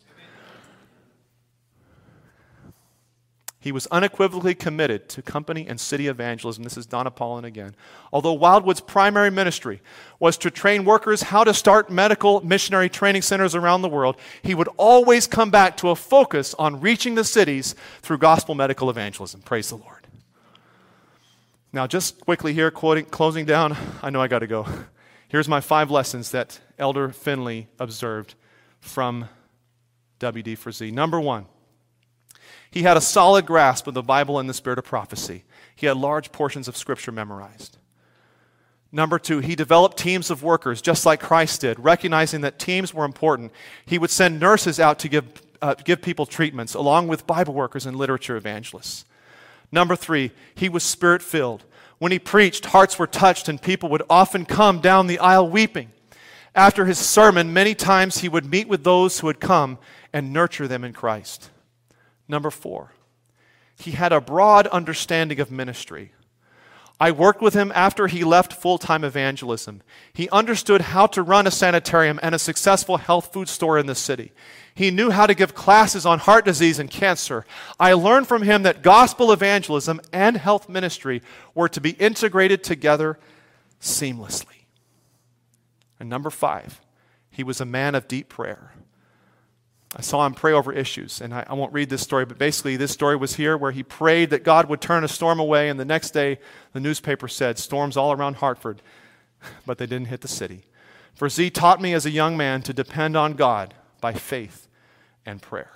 [SPEAKER 2] He was unequivocally committed to company and city evangelism. This is Donna Paulin again. Although Wildwood's primary ministry was to train workers how to start medical missionary training centers around the world, he would always come back to a focus on reaching the cities through gospel medical evangelism. Praise the Lord. Now, just quickly here, quoting, closing down, I know I got to go. Here's my five lessons that Elder Finley observed from W D Frazee. Number one, he had a solid grasp of the Bible and the spirit of prophecy. He had large portions of Scripture memorized. Number two, he developed teams of workers, just like Christ did, recognizing that teams were important. He would send nurses out to give, uh, give people treatments, along with Bible workers and literature evangelists. Number three, he was Spirit-filled. When he preached, hearts were touched, and people would often come down the aisle weeping. After his sermon, many times he would meet with those who had come and nurture them in Christ. Number four, he had a broad understanding of ministry. I worked with him after he left full-time evangelism. He understood how to run a sanitarium and a successful health food store in the city. He knew how to give classes on heart disease and cancer. I learned from him that gospel evangelism and health ministry were to be integrated together seamlessly. And number five, he was a man of deep prayer. I saw him pray over issues, and I, I won't read this story, but basically this story was here where he prayed that God would turn a storm away, and the next day the newspaper said, storms all around Hartford, but they didn't hit the city. Frazee taught me as a young man to depend on God by faith and prayer.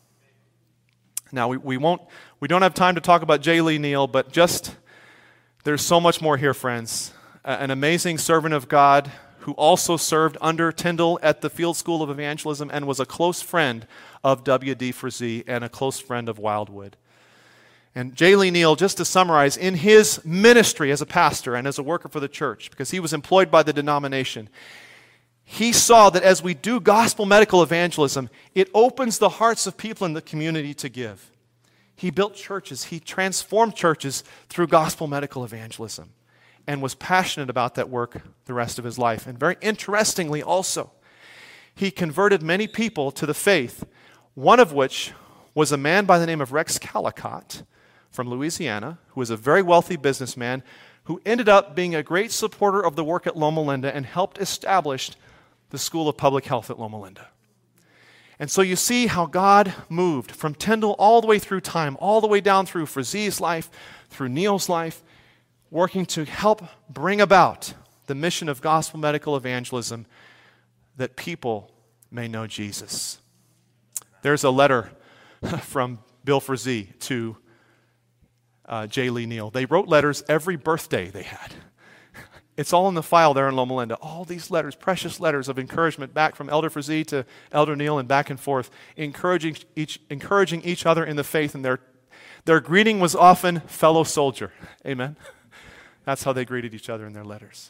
[SPEAKER 2] Now, we, we won't, we don't have time to talk about J. Lee Neal, but just, there's so much more here, friends. Uh, an amazing servant of God who also served under Tyndall at the Field School of Evangelism and was a close friend of W D Frazee and a close friend of Wildwood. And J. Lee Neal, just to summarize, in his ministry as a pastor and as a worker for the church, because he was employed by the denomination, he saw that as we do gospel medical evangelism, it opens the hearts of people in the community to give. He built churches. He transformed churches through gospel medical evangelism and was passionate about that work the rest of his life. And very interestingly also, he converted many people to the faith, one of which was a man by the name of Rex Callicott from Louisiana, who was a very wealthy businessman who ended up being a great supporter of the work at Loma Linda and helped establish the School of Public Health at Loma Linda. And so you see how God moved from Tyndall all the way through time, all the way down through Frazee's life, through Neal's life, working to help bring about the mission of gospel medical evangelism that people may know Jesus. There's a letter from Bill Frazee to uh, J. Lee Neal. They wrote letters every birthday they had. It's all in the file there in Loma Linda. All these letters, precious letters of encouragement back from Elder Frazee to Elder Neal and back and forth, encouraging each, encouraging each other in the faith. And their, their greeting was often fellow soldier. Amen. That's how they greeted each other in their letters.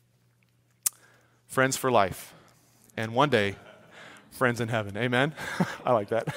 [SPEAKER 2] Friends for life. And one day, friends in heaven. Amen? I like that.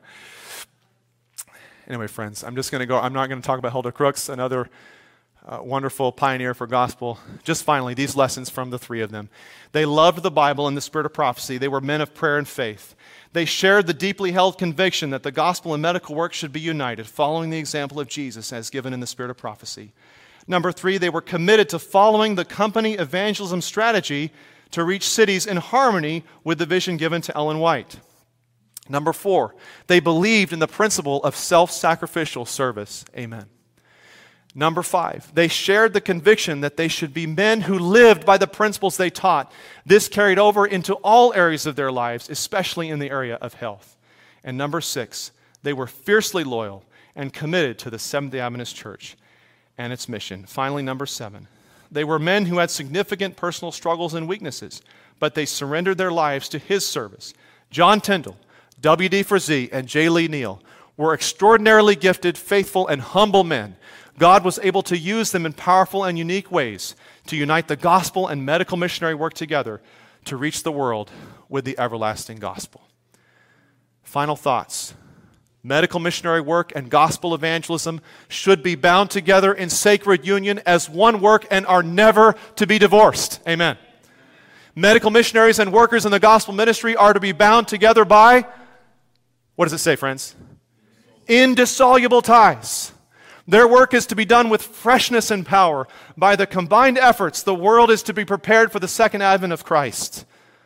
[SPEAKER 2] Anyway, friends, I'm just going to go. I'm not going to talk about Huldah Crooks, another uh, wonderful pioneer for gospel. Just finally, these lessons from the three of them. They loved the Bible and the spirit of prophecy. They were men of prayer and faith. They shared the deeply held conviction that the gospel and medical work should be united, following the example of Jesus as given in the spirit of prophecy. Number three, they were committed to following the company evangelism strategy to reach cities in harmony with the vision given to Ellen White. Number four, they believed in the principle of self-sacrificial service. Amen. Number five, they shared the conviction that they should be men who lived by the principles they taught. This carried over into all areas of their lives, especially in the area of health. And number six, they were fiercely loyal and committed to the Seventh-day Adventist Church and its mission. Finally, number seven, they were men who had significant personal struggles and weaknesses, but they surrendered their lives to his service. John Tyndall, W D Frazee, and J. Lee Neal were extraordinarily gifted, faithful, and humble men. God was able to use them in powerful and unique ways to unite the gospel and medical missionary work together to reach the world with the everlasting gospel. Final thoughts. Medical missionary work and gospel evangelism should be bound together in sacred union as one work and are never to be divorced. Amen. Medical missionaries and workers in the gospel ministry are to be bound together by, what does it say, friends? Indissoluble ties. Their work is to be done with freshness and power. By the combined efforts, the world is to be prepared for the second advent of Christ.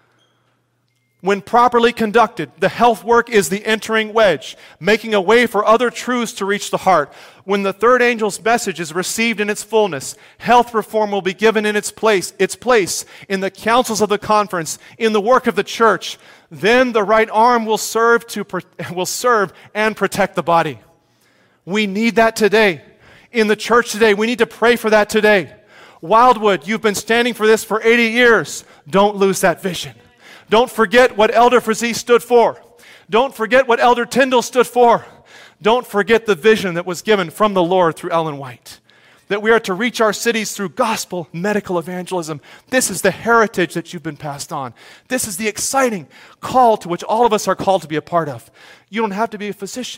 [SPEAKER 2] When properly conducted, the health work is the entering wedge, making a way for other truths to reach the heart. When the third angel's message is received in its fullness, health reform will be given in its place, its place in the councils of the conference, in the work of the church. Then the right arm will serve to will serve and protect the body. We need that today. In the church today, we need to pray for that today. Wildwood, you've been standing for this for eighty years. Don't lose that vision. Don't forget what Elder Frazee stood for. Don't forget what Elder Tyndall stood for. Don't forget the vision that was given from the Lord through Ellen White. That we are to reach our cities through gospel medical evangelism. This is the heritage that you've been passed on. This is the exciting call to which all of us are called to be a part of. You don't have to be a physician.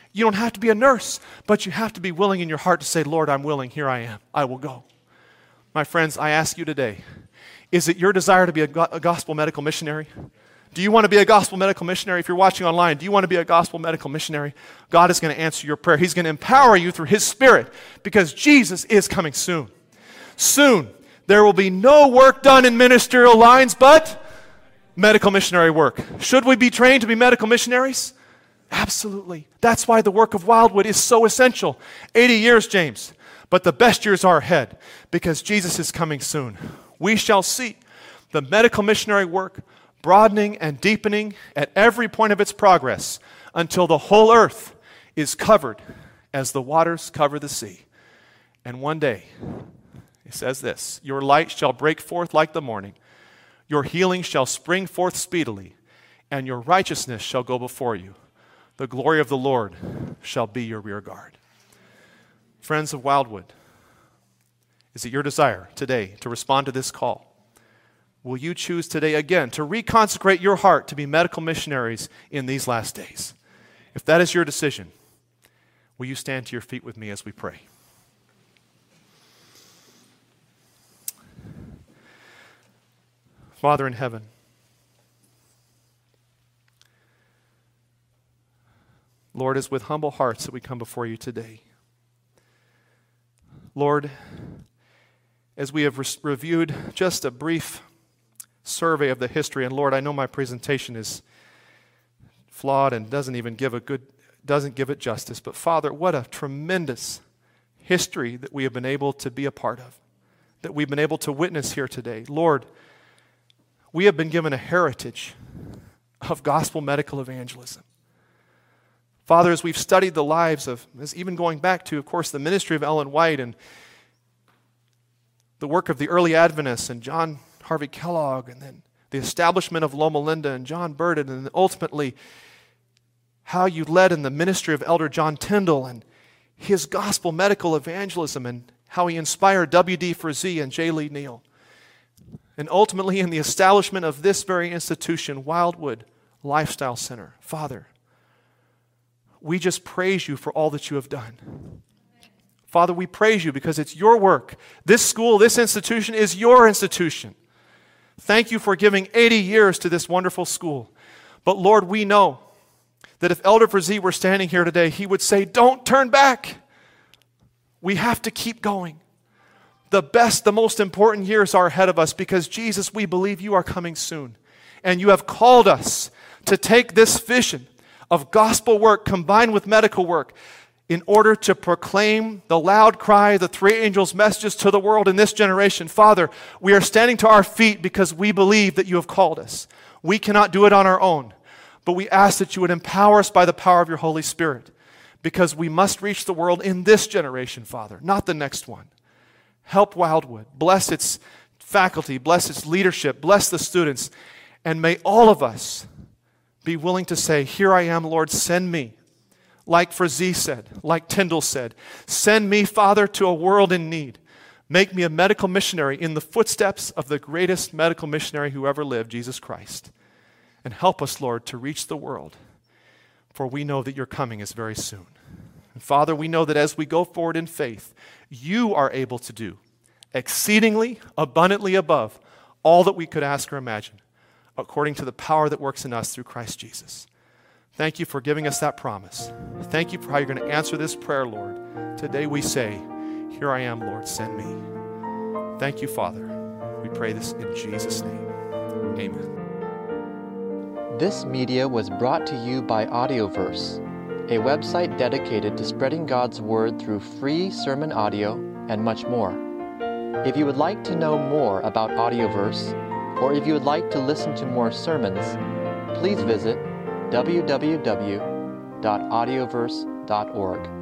[SPEAKER 2] You don't have to be a nurse, but you have to be willing in your heart to say, Lord, I'm willing. Here I am. I will go. My friends, I ask you today, is it your desire to be a, go- a gospel medical missionary? Do you want to be a gospel medical missionary? If you're watching online, do you want to be a gospel medical missionary? God is going to answer your prayer. He's going to empower you through His Spirit because Jesus is coming soon. Soon, there will be no work done in ministerial lines but medical missionary work. Should we be trained to be medical missionaries? Absolutely. That's why the work of Wildwood is so essential. eighty years, James. But the best years are ahead because Jesus is coming soon. We shall see the medical missionary work broadening and deepening at every point of its progress until the whole earth is covered as the waters cover the sea. And one day, it says this, your light shall break forth like the morning, your healing shall spring forth speedily, and your righteousness shall go before you. The glory of the Lord shall be your rear guard. Friends of Wildwood, is it your desire today to respond to this call? Will you choose today again to reconsecrate your heart to be medical missionaries in these last days? If that is your decision, will you stand to your feet with me as we pray? Father in heaven, Lord, it's with humble hearts that we come before you today. Lord, as we have re- reviewed just a brief survey of the history, and Lord, I know my presentation is flawed and doesn't even give a good, doesn't give it justice, but Father, what a tremendous history that we have been able to be a part of, that we've been able to witness here today. Lord, we have been given a heritage of gospel medical evangelism. Father, as we've studied the lives of, as even going back to, of course, the ministry of Ellen White and the work of the early Adventists and John Harvey Kellogg, and then the establishment of Loma Linda and John Burden, and ultimately how you led in the ministry of Elder John Tyndall and his gospel medical evangelism and how he inspired W D Frazee and J. Lee Neal. And ultimately in the establishment of this very institution, Wildwood Lifestyle Center. Father, we just praise you for all that you have done. Father, we praise you because it's your work. This school, this institution is your institution. Thank you for giving eighty years to this wonderful school. But Lord, we know that if Elder Frazee were standing here today, he would say, don't turn back. We have to keep going. The best, the most important years are ahead of us because, Jesus, we believe you are coming soon. And you have called us to take this vision of gospel work combined with medical work in order to proclaim the loud cry, the three angels' messages to the world in this generation. Father, we are standing to our feet because we believe that you have called us. We cannot do it on our own, but we ask that you would empower us by the power of your Holy Spirit because we must reach the world in this generation, Father, not the next one. Help Wildwood. Bless its faculty. Bless its leadership. Bless the students. And may all of us be willing to say, here I am, Lord, send me. Like Frazee said, like Tyndall said, send me, Father, to a world in need. Make me a medical missionary in the footsteps of the greatest medical missionary who ever lived, Jesus Christ. And help us, Lord, to reach the world, for we know that your coming is very soon. And Father, we know that as we go forward in faith, you are able to do exceedingly, abundantly above all that we could ask or imagine, according to the power that works in us through Christ Jesus. Thank you for giving us that promise. Thank you for how you're going to answer this prayer, Lord. Today we say, here I am, Lord, send me. Thank you, Father. We pray this in Jesus' name. Amen.
[SPEAKER 4] This media was brought to you by Audioverse, a website dedicated to spreading God's Word through free sermon audio and much more. If you would like to know more about Audioverse, or if you would like to listen to more sermons, please visit w w w dot audioverse dot org.